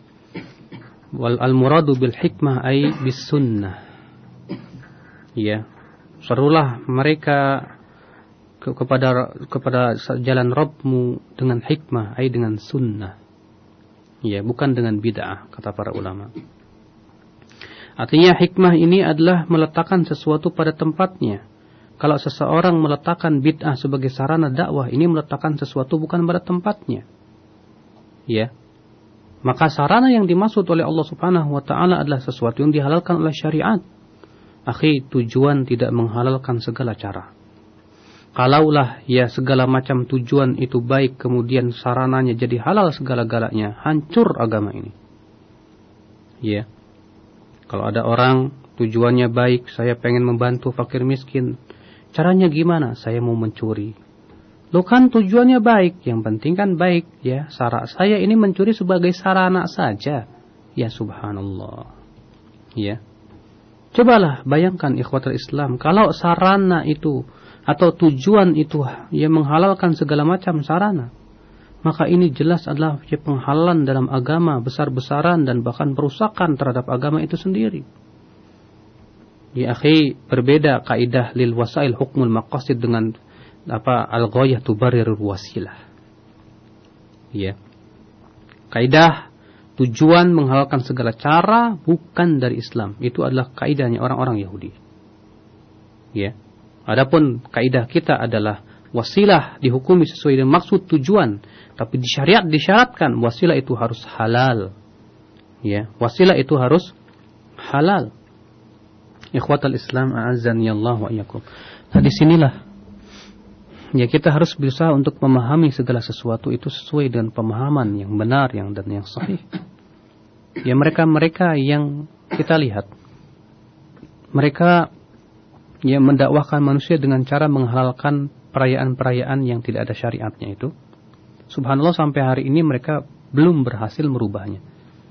Wal al-muradu bil hikmah ay bis sunnah. Ya. Serulah mereka ke, kepada kepada jalan Rabbmu dengan hikmah, ay dengan sunnah. Ya, bukan dengan bid'ah, kata para ulama. Artinya hikmah ini adalah meletakkan sesuatu pada tempatnya. Kalau seseorang meletakkan bid'ah sebagai sarana dakwah, ini meletakkan sesuatu bukan pada tempatnya. Ya. Maka sarana yang dimaksud oleh Allah Subhanahu wa taala adalah sesuatu yang dihalalkan oleh syariat. Akhi, tujuan tidak menghalalkan segala cara. Kalaulah ya segala macam tujuan itu baik, kemudian sarananya jadi halal segala-galanya, hancur agama ini. Ya. Kalau ada orang tujuannya baik, saya pengen membantu fakir miskin. Caranya gimana? Saya mau mencuri. Loh kan tujuannya baik, yang penting kan baik, ya. Syarat saya ini mencuri sebagai sarana saja. Ya subhanallah. Ya. Cobalah bayangkan ikhwatul Islam, kalau sarana itu atau tujuan itu yang menghalalkan segala macam sarana, maka ini jelas adalah penghalalan dalam agama, besar-besaran dan bahkan perusakan terhadap agama itu sendiri. Ya akhi, berbeda kaidah lil wasail hukmul maqasid dengan apa al-ghayah tubarrirul wasilah. Ya. Kaidah tujuan menghalalkan segala cara bukan dari Islam. Itu adalah kaidahnya orang-orang Yahudi. Ya. Adapun kaidah kita adalah wasilah dihukumi sesuai dengan maksud tujuan, tapi disyariat disyaratkan wasilah itu harus halal. Ya, wasilah itu harus halal. Ikhwatal Islam a'azzani Allah wa iyyakum. Nah, disinilah ya kita harus berusaha untuk memahami segala sesuatu itu sesuai dengan pemahaman yang benar yang dan yang sahih. Ya mereka-mereka yang kita lihat, mereka yang mendakwahkan manusia dengan cara menghalalkan perayaan-perayaan yang tidak ada syariatnya itu. Subhanallah sampai hari ini mereka belum berhasil merubahnya.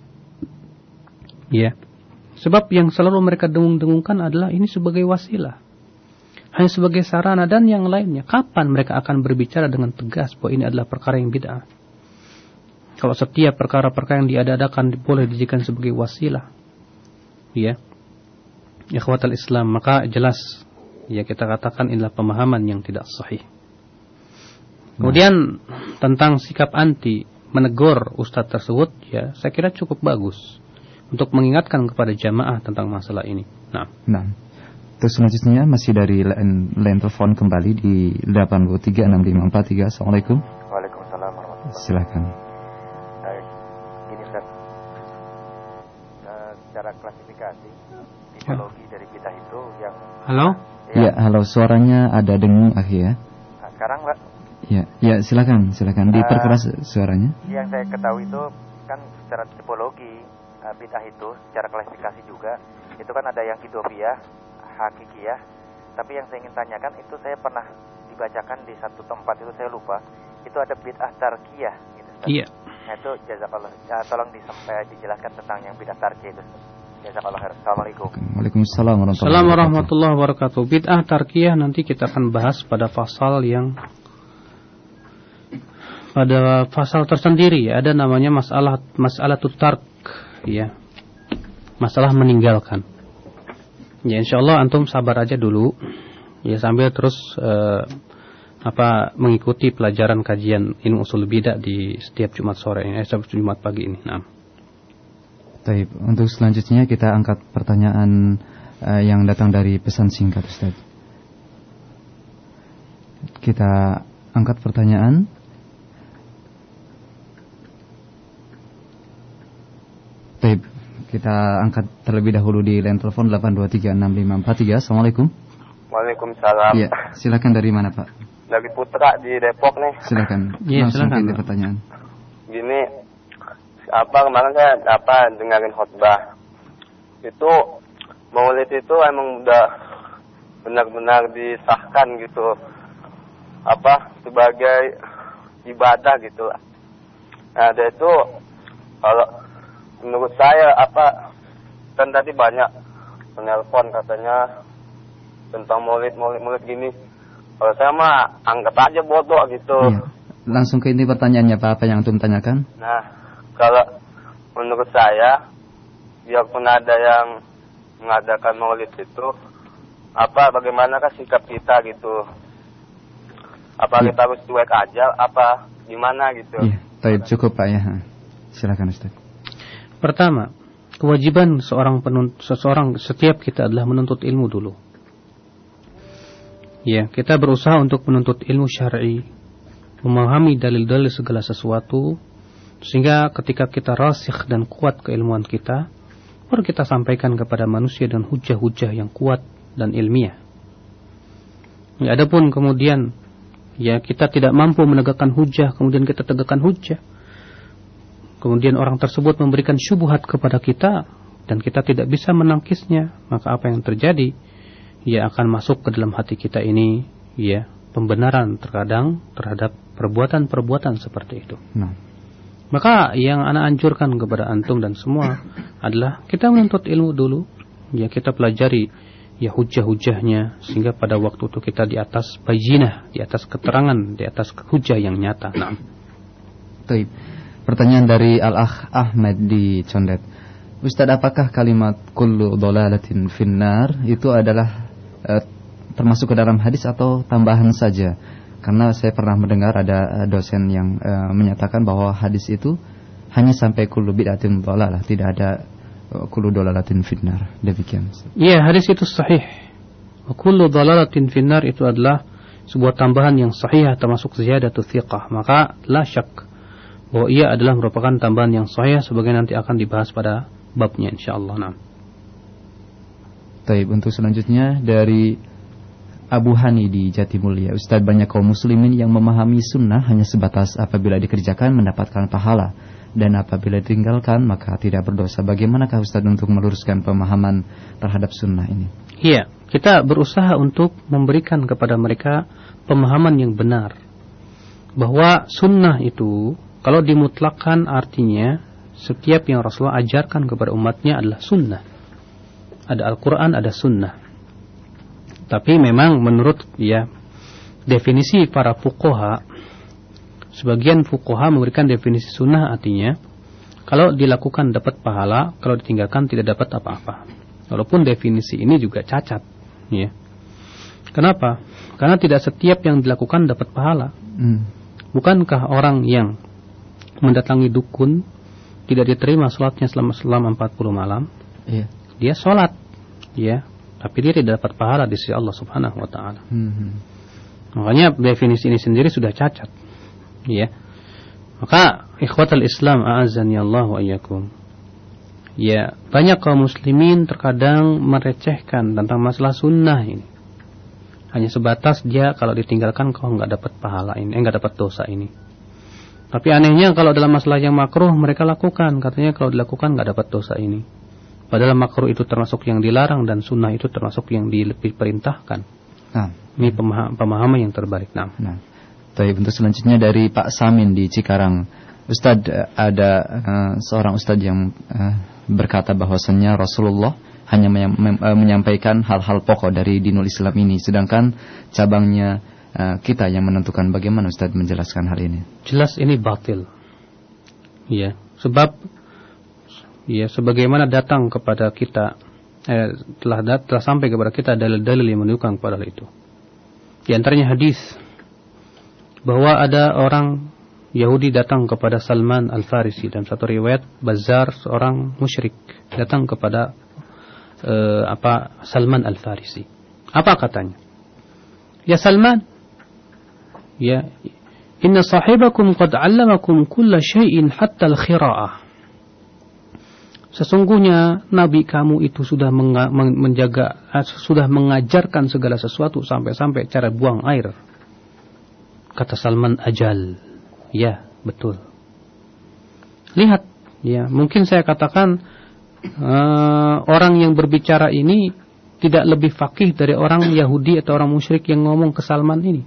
Ya. Sebab yang selalu mereka dengung-dengungkan adalah ini sebagai wasilah. Hanya sebagai sarana dan yang lainnya. Kapan mereka akan berbicara dengan tegas bahwa ini adalah perkara yang bid'ah? Kalau setiap perkara-perkara yang diada-adakan boleh dijadikan sebagai wasilah. Ya. Ikhwatal Islam, maka jelas ya kita katakan inilah pemahaman yang tidak sahih. Kemudian tentang sikap anti menegur ustadz tersebut, ya saya kira cukup bagus untuk mengingatkan kepada jamaah tentang masalah ini. Nah, nah. Terus selanjutnya masih dari line, line telepon kembali di delapan tiga enam lima empat tiga. Assalamualaikum. Waalaikumsalam warahmatullahi wabarakatuh. Silakan. Baik, gini Ustaz, uh, secara klasifikasi tipologi dari bid'ah itu yang halo? Ya, ya halo, suaranya ada dengung akhi ya. Nah, sekarang Mbak. Ya, ya silakan, silakan diperkeras uh, suaranya. Yang saya ketahui itu kan secara tipologi uh, bid'ah itu secara klasifikasi juga itu kan ada yang idofiyah, hakikiyah. Tapi yang saya ingin tanyakan itu saya pernah dibacakan di satu tempat itu saya lupa. Itu ada bid'ah tarkiyah gitu Ustaz. Iya. Nah itu jazakallah, uh, tolong disampaikan dijelaskan tentang yang bid'ah tarkiyah itu. Jazakallah khair. Assalamualaikum. Waalaikumsalam warahmatullahi warahmatullahi wabarakatuh. Bid'ah tarkiyah nanti kita akan bahas pada pasal yang pada pasal tersendiri, ada namanya masalah masalah tark, ya. Masalah meninggalkan. Ya insyaallah antum sabar aja dulu. Ya sambil terus uh, apa mengikuti pelajaran kajian ilmu usul bidah di setiap Jumat sore ini, eh, setiap Jumat pagi ini. Nah. Baik, untuk selanjutnya kita angkat pertanyaan uh, yang datang dari pesan singkat Ustaz. Kita angkat pertanyaan. Baik, Kita angkat terlebih dahulu di line telepon delapan dua tiga enam lima empat tiga. Assalamualaikum. Waalaikumsalam. Iya, silakan. Dari mana, Pak? Dari Putra di Depok nih. Silakan. Iya, Langsung silakan. ke pertanyaan. Gini, apa kemarin saya apa dengerin khotbah. Itu Maulid itu emang udah benar-benar disahkan gitu. Apa sebagai ibadah gitu. Nah, ada itu kalau menurut saya apa kan tadi banyak menelpon katanya tentang maulid maulid maulid gini. Kalau saya mah anggap aja bodoh gitu. Iya. Langsung ke inti pertanyaannya, Pak, apa yang antum tanyakan? Nah, kalau menurut saya biarpun ada yang mengadakan maulid itu, apa bagaimanakah sikap kita gitu? Apa iya. kita harus cuek aja? Apa gimana gitu? Iya, baik, cukup, Pak, ya. Silakan, Ustaz. Pertama, kewajiban seorang penuntut, seseorang setiap kita adalah menuntut ilmu dulu. Ya, kita berusaha untuk menuntut ilmu syar'i, memahami dalil-dalil segala sesuatu, sehingga ketika kita rasikh dan kuat keilmuan kita, baru kita sampaikan kepada manusia dan hujah-hujah yang kuat dan ilmiah. Ya, adapun kemudian ya kita tidak mampu menegakkan hujah, kemudian kita tegakkan hujah, kemudian orang tersebut memberikan syubhat kepada kita dan kita tidak bisa menangkisnya, maka apa yang terjadi? Ya akan masuk ke dalam hati kita ini ya pembenaran terkadang terhadap perbuatan-perbuatan seperti itu. Nah. Maka yang ana anjurkan kepada antum dan semua adalah kita menuntut ilmu dulu, ya kita pelajari ya hujah-hujahnya sehingga pada waktu itu kita di atas bayyinah, di atas keterangan, di atas hujah yang nyata. Nah. Baik. Pertanyaan dari Al-Akh Ahmad di Condet. Ustaz, apakah kalimat kullu dhalalatin finnar itu adalah eh, termasuk ke dalam hadis atau tambahan saja? Karena saya pernah mendengar ada dosen yang eh, menyatakan bahwa hadis itu hanya sampai kullu bid'atin dhalalah, tidak ada uh, kullu dhalalatin finnar. Demikian. Iya, hadis itu sahih. Kullu dhalalatin finnar itu adalah sebuah tambahan yang sahih termasuk ziyadatu thiqah. Maka la syak bahwa ia adalah merupakan tambahan yang sahih sebagai nanti akan dibahas pada babnya insyaallah. Nah. Baik, untuk selanjutnya dari Abu Hani di Jatimulya. Ustaz, banyak kaum muslimin yang memahami sunnah hanya sebatas apabila dikerjakan mendapatkan pahala dan apabila ditinggalkan maka tidak berdosa. Bagaimanakah Ustaz untuk meluruskan pemahaman terhadap sunnah ini? Iya, kita berusaha untuk memberikan kepada mereka pemahaman yang benar bahwa sunnah itu kalau dimutlakkan artinya setiap yang Rasulullah ajarkan kepada umatnya adalah sunnah. Ada Al-Quran, ada sunnah. Tapi memang menurut ya definisi para fuqaha, sebagian fuqaha memberikan definisi sunnah artinya kalau dilakukan dapat pahala, kalau ditinggalkan tidak dapat apa-apa. Walaupun definisi ini juga cacat, ya. Kenapa? Karena tidak setiap yang dilakukan dapat pahala. Hmm. Bukankah orang yang mendatangi dukun tidak diterima sholatnya selama selama empat puluh malam? Iya. Dia sholat, ya, tapi dia tidak dapat pahala di sisi Allah Subhanahu Wa Taala. Hmm. Makanya definisi ini sendiri sudah cacat, ya. Maka ikhwatal Islam a'azzani Allah wa iyyakum. Ya, banyak kaum muslimin terkadang merecehkan tentang masalah sunnah ini. Hanya sebatas dia kalau ditinggalkan kau enggak dapat pahala ini, enggak dapat dosa ini. Tapi anehnya kalau dalam masalah yang makruh mereka lakukan, katanya kalau dilakukan enggak dapat dosa ini. Padahal makruh itu termasuk yang dilarang dan sunnah itu termasuk yang diperintahkan. Nah, ini pemaham, pemahaman yang terbalik. Nah. Nah. Baik, untuk selanjutnya dari Pak Samin di Cikarang. Ustadz, ada uh, seorang ustadz yang uh, berkata bahwasannya Rasulullah hanya menyampaikan hal-hal pokok dari dinul Islam ini, sedangkan cabangnya uh, kita yang menentukan. Bagaimana Ustadz menjelaskan hal ini? Jelas ini batil. Ya, sebab ya sebagaimana datang kepada kita eh, telah dat, telah sampai kepada kita dalil-dalil yang menunjukkan kepada hal itu. Di antaranya hadis bahwa ada orang Yahudi datang kepada Salman Al-Farisi, dalam satu riwayat Bazzar seorang musyrik datang kepada uh, apa Salman Al-Farisi. Apa katanya? Ya Salman, ya inna sahibakum qad 'allamakum kulla syai'in hatta al-khira'ah. Sesungguhnya Nabi kamu itu sudah menga- menjaga, sudah mengajarkan segala sesuatu sampai-sampai cara buang air. Kata Salman, ajal. Ya, betul. Lihat, ya, mungkin saya katakan uh, orang yang berbicara ini tidak lebih faqih dari orang Yahudi atau orang musyrik yang ngomong ke Salman ini.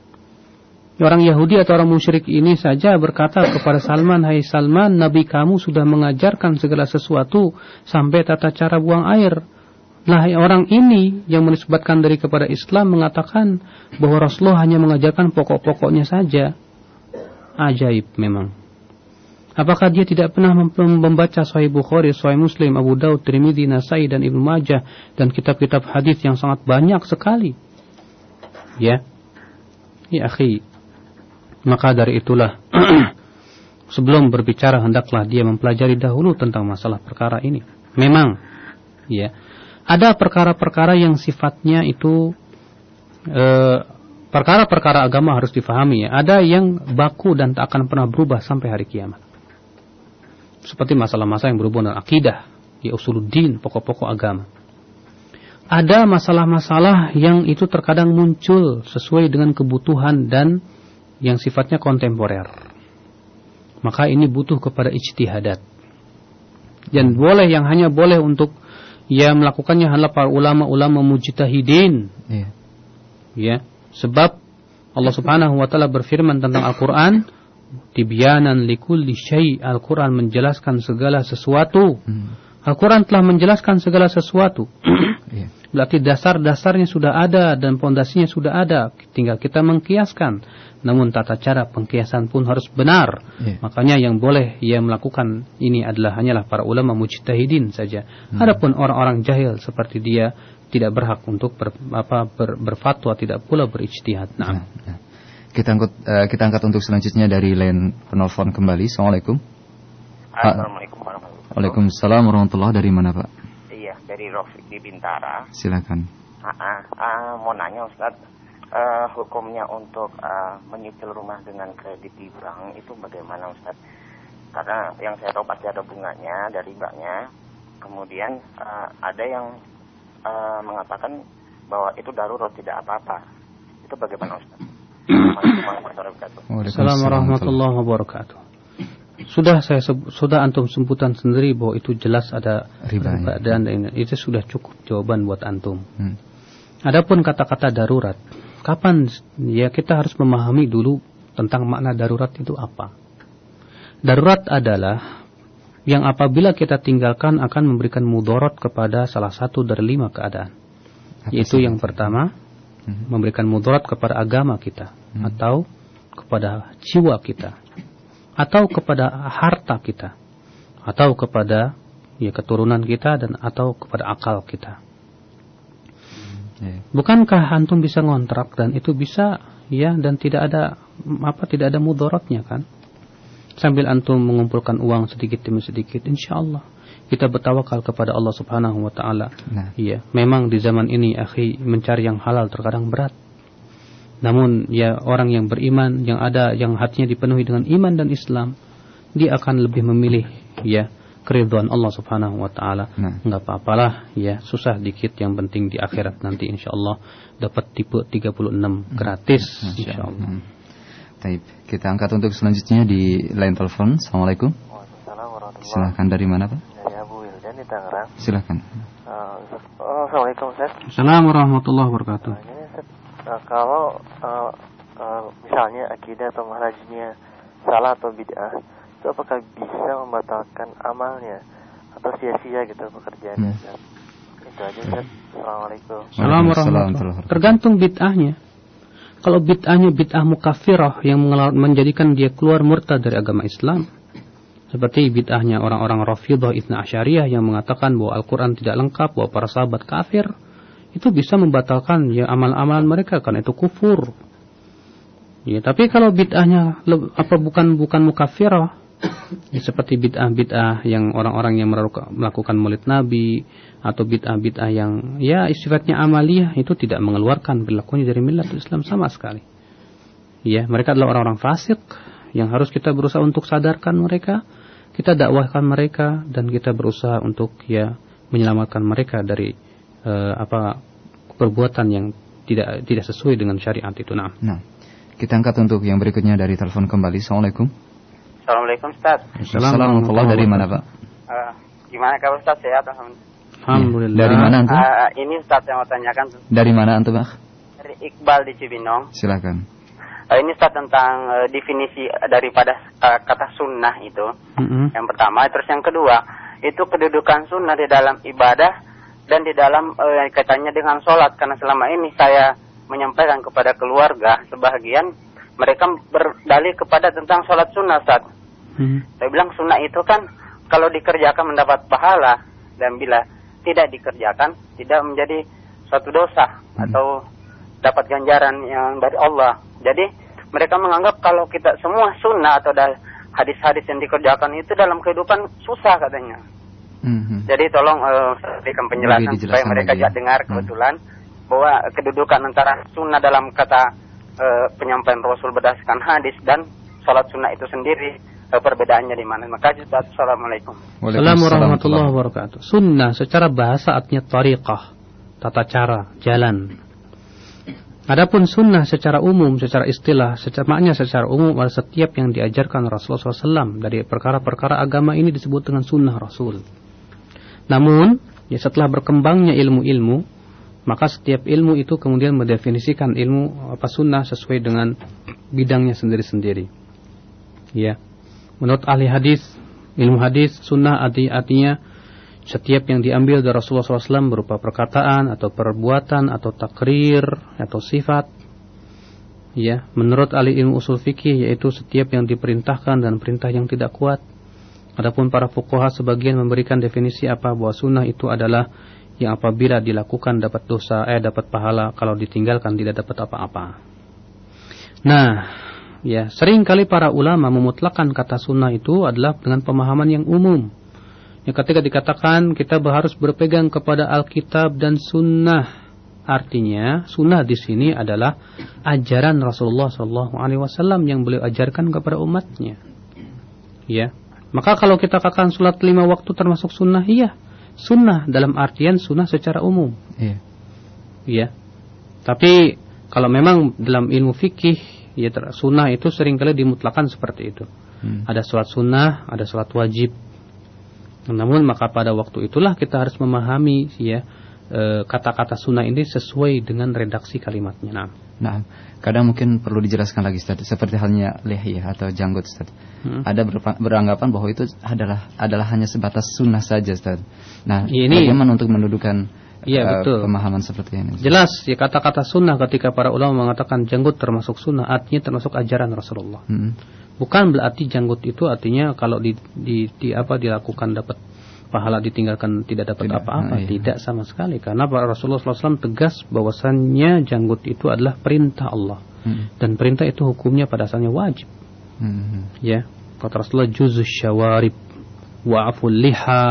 Orang Yahudi atau orang musyrik ini saja berkata kepada Salman, hai Salman, Nabi kamu sudah mengajarkan segala sesuatu sampai tata cara buang air. Nah, orang ini yang menisbatkan dari kepada Islam mengatakan bahwa Rasulullah hanya mengajarkan pokok-pokoknya saja. Ajaib memang. Apakah dia tidak pernah membaca Sahih Bukhari, Sahih Muslim, Abu Daud, Tirmidzi, Nasai dan Ibnu Majah dan kitab-kitab hadis yang sangat banyak sekali? Ya. Ya, akhi. Maka dari itulah sebelum berbicara hendaklah dia mempelajari dahulu tentang masalah perkara ini. Memang ya, ada perkara-perkara yang sifatnya itu eh, perkara-perkara agama harus difahami ya. Ada yang baku dan tak akan pernah berubah sampai hari kiamat. Seperti masalah-masalah yang berhubungan dengan akidah, ya usuluddin, pokok-pokok agama. Ada masalah-masalah yang itu terkadang muncul sesuai dengan kebutuhan dan yang sifatnya kontemporer. Maka ini butuh kepada ijtihadat. Dan boleh, yang hanya boleh untuk ya melakukannya adalah para ulama-ulama mujtahidin. Yeah. Ya, sebab Allah Subhanahu wa taala berfirman tentang Al-Qur'an, tibyanan likulli syai'. Al-Qur'an menjelaskan segala sesuatu. Hmm. Al-Qur'an telah menjelaskan segala sesuatu. Yeah. Berarti dasar-dasarnya sudah ada dan pondasinya sudah ada. Tinggal kita mengkiaskan. Namun tata cara pengkiasan pun harus benar. Yeah. Makanya yang boleh ia melakukan ini adalah hanyalah para ulama mujtahidin saja. Hmm. Adapun orang-orang jahil seperti dia tidak berhak untuk ber, apa, ber, berfatwa, tidak pula berijtihad. Nah. Nah, nah. Kita angkat uh, kita angkat untuk selanjutnya dari line penelpon kembali. Assalamualaikum. Assalamualaikum warahmatullahi wabarakatuh. Waalaikumsalam warahmatullahi. Dari mana, Pak? Iya, dari Rafiq di Bintara. Silakan. Ah, ah, ah, mau nanya Ustaz, uh, hukumnya untuk uh, menyicil rumah dengan kredit di bank itu bagaimana Ustaz? Karena yang saya tahu pasti ada bunganya dari banknya. Kemudian uh, ada yang uh, mengatakan bahwa itu darurat, tidak apa-apa. Itu bagaimana Ustaz? Assalamualaikum warahmatullahi wabarakatuh. Sudah saya sudah antum sebutkan sendiri bahwa itu jelas ada riba dan itu sudah cukup jawaban buat antum. Hmm. Adapun kata-kata darurat, kapan ya kita harus memahami dulu tentang makna darurat itu apa. Darurat adalah yang apabila kita tinggalkan akan memberikan mudarat kepada salah satu dari lima keadaan. Apa yaitu yang pertama, hmm. memberikan mudarat kepada agama kita, hmm. atau kepada jiwa kita, atau kepada harta kita, atau kepada ya keturunan kita, dan atau kepada akal kita. Hmm. Bukankah antum bisa ngontrak dan itu bisa ya dan tidak ada apa tidak ada mudaratnya kan? Sambil antum mengumpulkan uang sedikit demi sedikit, insyaallah kita bertawakal kepada Allah Subhanahu wa taala. Nah. Ya, memang di zaman ini akhi mencari yang halal terkadang berat. Namun ya orang yang beriman, yang ada yang hatinya dipenuhi dengan iman dan Islam, dia akan lebih memilih ya keridhaan Allah Subhanahu wa taala. Nah. Enggak apa-apalah ya, susah dikit, yang penting di akhirat nanti insyaallah dapat tipe tiga puluh enam gratis insyaallah. Hmm. Baik, kita angkat untuk selanjutnya di line telepon. Assalamualaikum. Waalaikumsalam warahmatullahi. Silakan, dari mana Pak? Dari Abu Wildan di Tangerang. Silakan. Uh, oh, Assalamualaikum Ustaz. Assalamualaikum warahmatullahi wabarakatuh. Nah, ini Ustaz, uh, kalau uh, uh, misalnya akidah atau manhajnya salah atau bid'ah, itu apakah bisa membatalkan amalnya atau sia-sia gitu pekerjaannya? Hmm. Itu aja Ustaz. Assalamualaikum. Assalamualaikum warahmatullahi wabarakatuh. Tergantung bid'ahnya. Kalau bid'ahnya bid'ah mukaffirah yang menjadikan dia keluar murtad dari agama Islam, seperti bid'ahnya orang-orang Rafidhah Itsna Asyariyah yang mengatakan bahwa Al-Quran tidak lengkap, bahwa para sahabat kafir, itu bisa membatalkan ya amal-amalan mereka karena itu kufur. Ya, tapi kalau bid'ahnya apa bukan bukan mukaffirah, ya, seperti bid'ah-bid'ah yang orang-orang yang melakukan maulid Nabi, atau bid'ah-bid'ah yang ya sifatnya amaliyah, itu tidak mengeluarkan perilakunya dari millat Islam sama sekali. Ya, mereka adalah orang-orang fasik yang harus kita berusaha untuk sadarkan mereka. kita dakwahkan mereka dan kita berusaha untuk ya menyelamatkan mereka dari uh, apa perbuatan yang tidak tidak sesuai dengan syariat itu. Nah. Nah, kita angkat untuk yang berikutnya dari telepon kembali. Assalamualaikum. Assalamualaikum Ustaz. Assalamualaikum. Dari mana Pak? Uh, gimana kabar Ustaz? Sehat Alhamdulillah. Dari mana antum? Uh, ini Ustaz yang mau tanyakan. Dari mana antum, Pak? Dari Iqbal di Cibinong. Silakan. Uh, ini Ustaz tentang uh, definisi daripada uh, kata sunnah itu. Mm-hmm. Yang pertama, terus yang kedua, itu kedudukan sunnah di dalam ibadah dan di dalam uh, kaitannya dengan sholat. Karena selama ini saya menyampaikan kepada keluarga sebagian, mereka berdalih kepada tentang sholat sunnah, Ustaz. Mm-hmm. Saya bilang sunnah itu kan kalau dikerjakan mendapat pahala, dan bila tidak dikerjakan tidak menjadi suatu dosa hmm. atau dapat ganjaran yang dari Allah. Jadi mereka menganggap kalau kita semua sunnah atau hadis-hadis yang dikerjakan itu dalam kehidupan susah katanya. Hmm. Jadi tolong uh, berikan penjelasan supaya mereka ya. dengar kebetulan hmm. bahwa kedudukan antara sunnah dalam kata uh, penyampaian Rasul berdasarkan hadis dan sholat sunnah itu sendiri, perbedaannya di mana. Maka Assalamualaikum. Assalamualaikum warahmatullahi wabarakatuh. Sunnah secara bahasa artinya tariqah, tata cara, jalan. Adapun sunnah secara umum, secara istilah, secara makna secara umum adalah setiap yang diajarkan Rasulullah shallallahu alaihi wasallam dari perkara-perkara agama ini disebut dengan sunnah Rasul. Namun, ya setelah berkembangnya ilmu-ilmu, maka setiap ilmu itu kemudian mendefinisikan ilmu apa sunnah sesuai dengan bidangnya sendiri-sendiri. Ya. Menurut ahli hadis, ilmu hadis, sunnah arti, artinya setiap yang diambil dari Rasulullah shallallahu alaihi wasallam berupa perkataan atau perbuatan atau takrir atau sifat. Ya, menurut ahli ilmu usul fikih yaitu setiap yang diperintahkan dan perintah yang tidak kuat. Adapun para fuqaha sebagian memberikan definisi apa bahwa sunnah itu adalah yang apabila dilakukan dapat dosa, eh dapat pahala, kalau ditinggalkan tidak dapat apa-apa. Nah, ya, sering kali para ulama memutlakan kata sunnah itu adalah dengan pemahaman yang umum. Ya, ketika dikatakan kita harus berpegang kepada Alkitab dan sunnah, artinya sunnah di sini adalah ajaran Rasulullah shallallahu alaihi wasallam yang beliau ajarkan kepada umatnya. Ya, maka kalau kita katakan sholat lima waktu termasuk sunnah, iya, sunnah dalam artian sunnah secara umum. Iya. Ya. Tapi kalau memang dalam ilmu fikih, ya sunnah itu seringkali dimutlakan seperti itu. Hmm. Ada sholat sunnah, ada sholat wajib. Namun maka pada waktu itulah kita harus memahami ya e, kata-kata sunnah ini sesuai dengan redaksi kalimatnya. Nah, nah kadang mungkin perlu dijelaskan lagi Ustaz, seperti halnya lihiyah atau janggut Ustaz. Hmm. Ada ber, beranggapan bahwa itu adalah adalah hanya sebatas sunnah saja Ustaz. Nah, ini bagaimana untuk mendudukan Iya uh, betul. Pemahaman seperti ini. Jelas ya kata-kata sunnah ketika para ulama mengatakan janggut termasuk sunnah, artinya termasuk ajaran Rasulullah. Hmm. Bukan berarti janggut itu artinya kalau di, di, di apa dilakukan dapat pahala, ditinggalkan tidak dapat tidak, apa-apa. Nah, iya. Tidak sama sekali, karena para Rasulullah shallallahu alaihi wasallam tegas bahwasannya janggut itu adalah perintah Allah. Hmm. Dan perintah itu hukumnya pada asalnya wajib. Hmm. Ya, kata Rasulullah juzus syawarib wa'aful liha.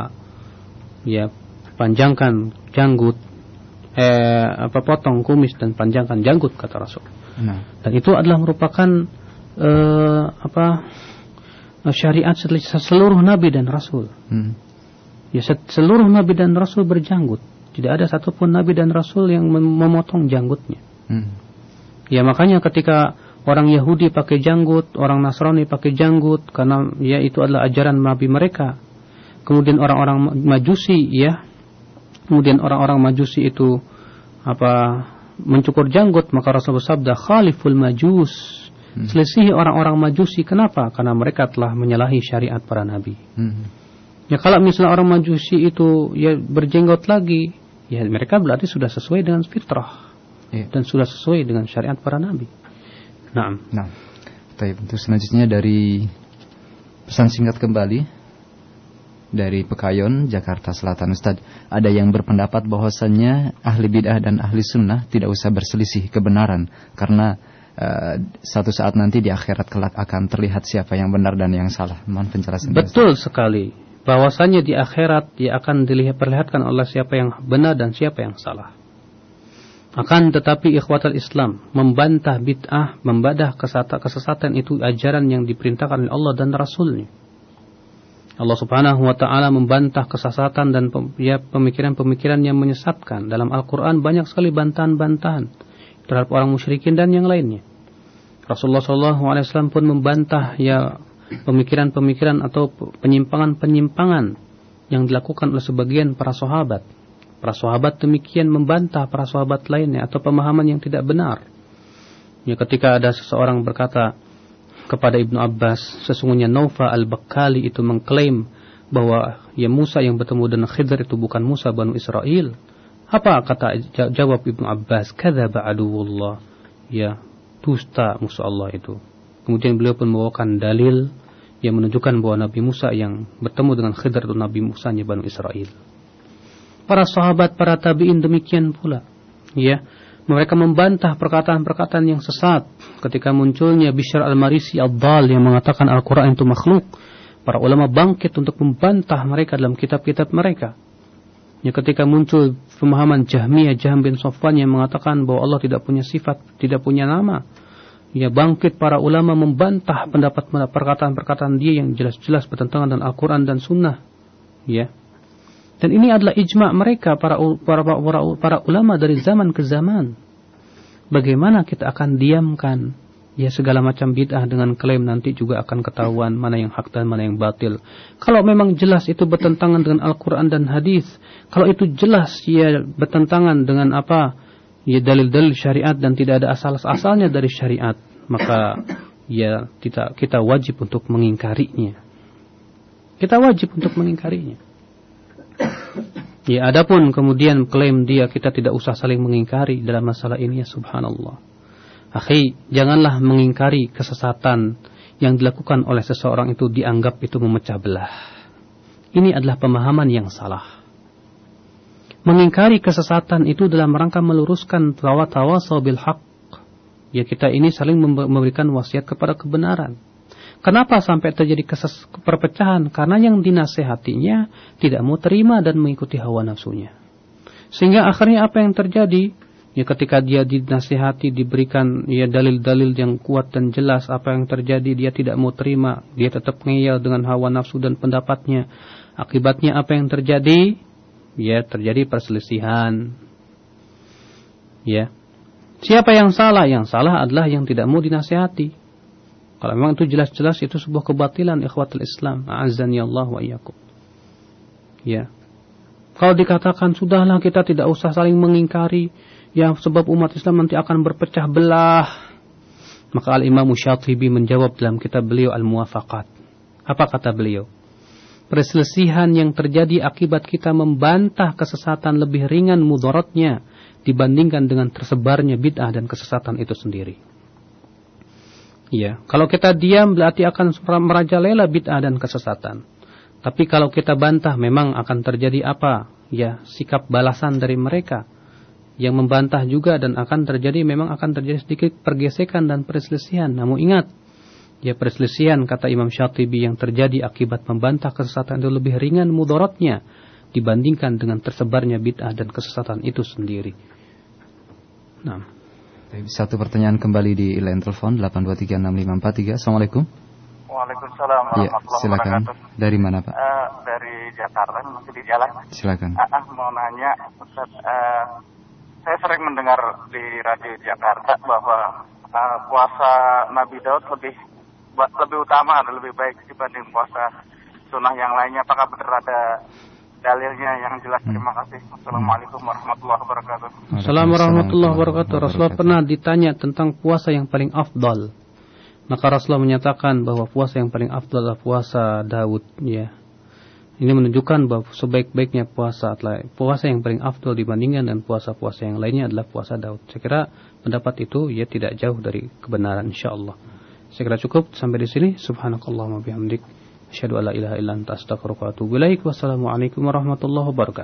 Ya, panjangkan janggut, eh, apa potong kumis dan panjangkan janggut kata Rasul. Nah. Dan itu adalah merupakan eh, apa syariat seluruh nabi dan rasul. Hmm. Ya, seluruh nabi dan rasul berjanggut. Tidak ada satupun nabi dan rasul yang memotong janggutnya. Hmm. Ya, makanya ketika orang Yahudi pakai janggut, orang Nasrani pakai janggut karena ya itu adalah ajaran nabi mereka. Kemudian orang-orang Majusi ya Kemudian orang-orang Majusi itu apa mencukur janggut, maka Rasul bersabda khaliful majus, hmm. selisihi orang-orang Majusi. Kenapa? Karena mereka telah menyalahi syariat para nabi. Hmm. Ya, kalau misalnya orang Majusi itu ya berjenggot lagi, ya mereka berarti sudah sesuai dengan fitrah, yeah. dan sudah sesuai dengan syariat para nabi. Nah, nah, baik. Untuk selanjutnya dari pesan singkat kembali dari Pekayon, Jakarta Selatan. Ustaz, ada yang berpendapat bahwasannya ahli bid'ah dan ahli sunnah tidak usah berselisih kebenaran karena uh, satu saat nanti di akhirat kelak akan terlihat siapa yang benar dan yang salah. Mohon penjelasan. Betul Ustaz. Sekali. Bahwasannya di akhirat dia akan diperlihatkan oleh siapa yang benar dan siapa yang salah. Akan tetapi ikhwatul Islam membantah bid'ah, membantah kesesatan itu ajaran yang diperintahkan oleh Allah dan Rasulnya. Allah Subhanahu wa taala membantah kesesatan dan ya, pemikiran-pemikiran yang menyesatkan. Dalam Al-Qur'an banyak sekali bantahan-bantahan terhadap orang musyrikin dan yang lainnya. Rasulullah shallallahu alaihi wasallam pun membantah ya pemikiran-pemikiran atau penyimpangan-penyimpangan yang dilakukan oleh sebagian para sahabat. Para sahabat demikian membantah para sahabat lainnya atau pemahaman yang tidak benar. Ya, ketika ada seseorang berkata kepada Ibnu Abbas, sesungguhnya Naufa al-Bakkali itu mengklaim bahwa ya Musa yang bertemu dengan Khidir itu bukan Musa Banu Israel. Apa kata jawab Ibnu Abbas? Kadzaba aduwullah. Ya, dusta musuh Allah itu. Kemudian beliau pun membawakan dalil yang menunjukkan bahwa Nabi Musa yang bertemu dengan Khidir itu Nabi Musa-nya Banu Israel. Para sahabat, para tabi'in demikian pula. Ya, mereka membantah perkataan-perkataan yang sesat ketika munculnya Bishr al-Marisi ad-Dal yang mengatakan Al-Quran itu makhluk. Para ulama bangkit untuk membantah mereka dalam kitab-kitab mereka. Ya, ketika muncul pemahaman Jahmiyah, Jahm bin Safwan yang mengatakan bahwa Allah tidak punya sifat, tidak punya nama. Ya, bangkit para ulama membantah pendapat perkataan-perkataan dia yang jelas-jelas bertentangan dengan Al-Quran dan Sunnah. Ya. Dan ini adalah ijma' mereka para, para para para ulama dari zaman ke zaman. Bagaimana kita akan diamkan ya segala macam bid'ah dengan klaim nanti juga akan ketahuan mana yang hak dan mana yang batil. Kalau memang jelas itu bertentangan dengan Al-Quran dan hadis, kalau itu jelas ya bertentangan dengan apa ya dalil-dalil syariat dan tidak ada asal-asalnya dari syariat, maka ya kita kita wajib untuk mengingkarinya. Kita wajib untuk mengingkarinya. Ya, adapun kemudian klaim dia kita tidak usah saling mengingkari dalam masalah ini ya subhanallah. Akhi, janganlah mengingkari kesesatan yang dilakukan oleh seseorang itu dianggap itu memecah belah. Ini adalah pemahaman yang salah. Mengingkari kesesatan itu dalam rangka meluruskan tawassaw bil haqq. Ya, kita ini saling memberikan wasiat kepada kebenaran. Kenapa sampai terjadi keses- perpecahan? Karena yang dinasehatinya tidak mau terima dan mengikuti hawa nafsunya. Sehingga akhirnya apa yang terjadi? Ya, ketika dia dinasehati, diberikan ya dalil-dalil yang kuat dan jelas, apa yang terjadi? Dia tidak mau terima, dia tetap ngeyel dengan hawa nafsu dan pendapatnya. Akibatnya apa yang terjadi? Ya, terjadi perselisihan. Ya. Siapa yang salah? Yang salah adalah yang tidak mau dinasehati. Kalau memang itu jelas-jelas itu sebuah kebatilan ikhwatul Islam, a'azzani Allah wa iyyakum. Ya. Kalau dikatakan sudahlah kita tidak usah saling mengingkari, ya sebab umat Islam nanti akan berpecah belah. Maka Al-Imam Syatibi menjawab dalam kitab beliau Al-Muwafaqat. Apa kata beliau? Perselisihan yang terjadi akibat kita membantah kesesatan lebih ringan mudaratnya dibandingkan dengan tersebarnya bid'ah dan kesesatan itu sendiri. Ya, kalau kita diam berarti akan merajalela bid'ah dan kesesatan. Tapi kalau kita bantah memang akan terjadi apa? Ya, sikap balasan dari mereka yang membantah juga dan akan terjadi memang akan terjadi sedikit pergesekan dan perselisihan. Namun ingat, ya perselisihan kata Imam Syatibi yang terjadi akibat membantah kesesatan itu lebih ringan mudaratnya dibandingkan dengan tersebarnya bid'ah dan kesesatan itu sendiri. Nah. Satu pertanyaan kembali di line telepon delapan dua tiga enam lima empat tiga. Assalamualaikum. Waalaikumsalam warahmatullahi ya, silakan. wabarakatuh. Dari mana Pak? Uh, dari Jakarta, masih di jalan. Silakan. Uh, uh, mau nanya, Ustaz, uh, saya sering mendengar di radio Jakarta bahwa uh, puasa Nabi Daud lebih lebih utama, lebih baik dibanding puasa sunnah yang lainnya. Apakah benar ada dalilnya yang jelas? Terima kasih. Assalamualaikum warahmatullahi wabarakatuh. Assalamualaikum warahmatullahi wabarakatuh. Rasulullah pernah ditanya tentang puasa yang paling afdal. Maka Rasulullah menyatakan bahwa puasa yang paling afdal adalah puasa Daud. Ya, ini menunjukkan bahwa sebaik-baiknya puasa adalah puasa yang paling afdal dibandingkan dengan puasa-puasa yang lainnya adalah puasa Daud. Saya kira pendapat itu ya tidak jauh dari kebenaran insyaallah. Saya kira cukup sampai di sini. Subhanakallahumma bihamdik. Asyhadu an la ilaha illa anta astaghfiruka wa atubu ilaik. Wassalamualaikum warahmatullahi wabarakatuh.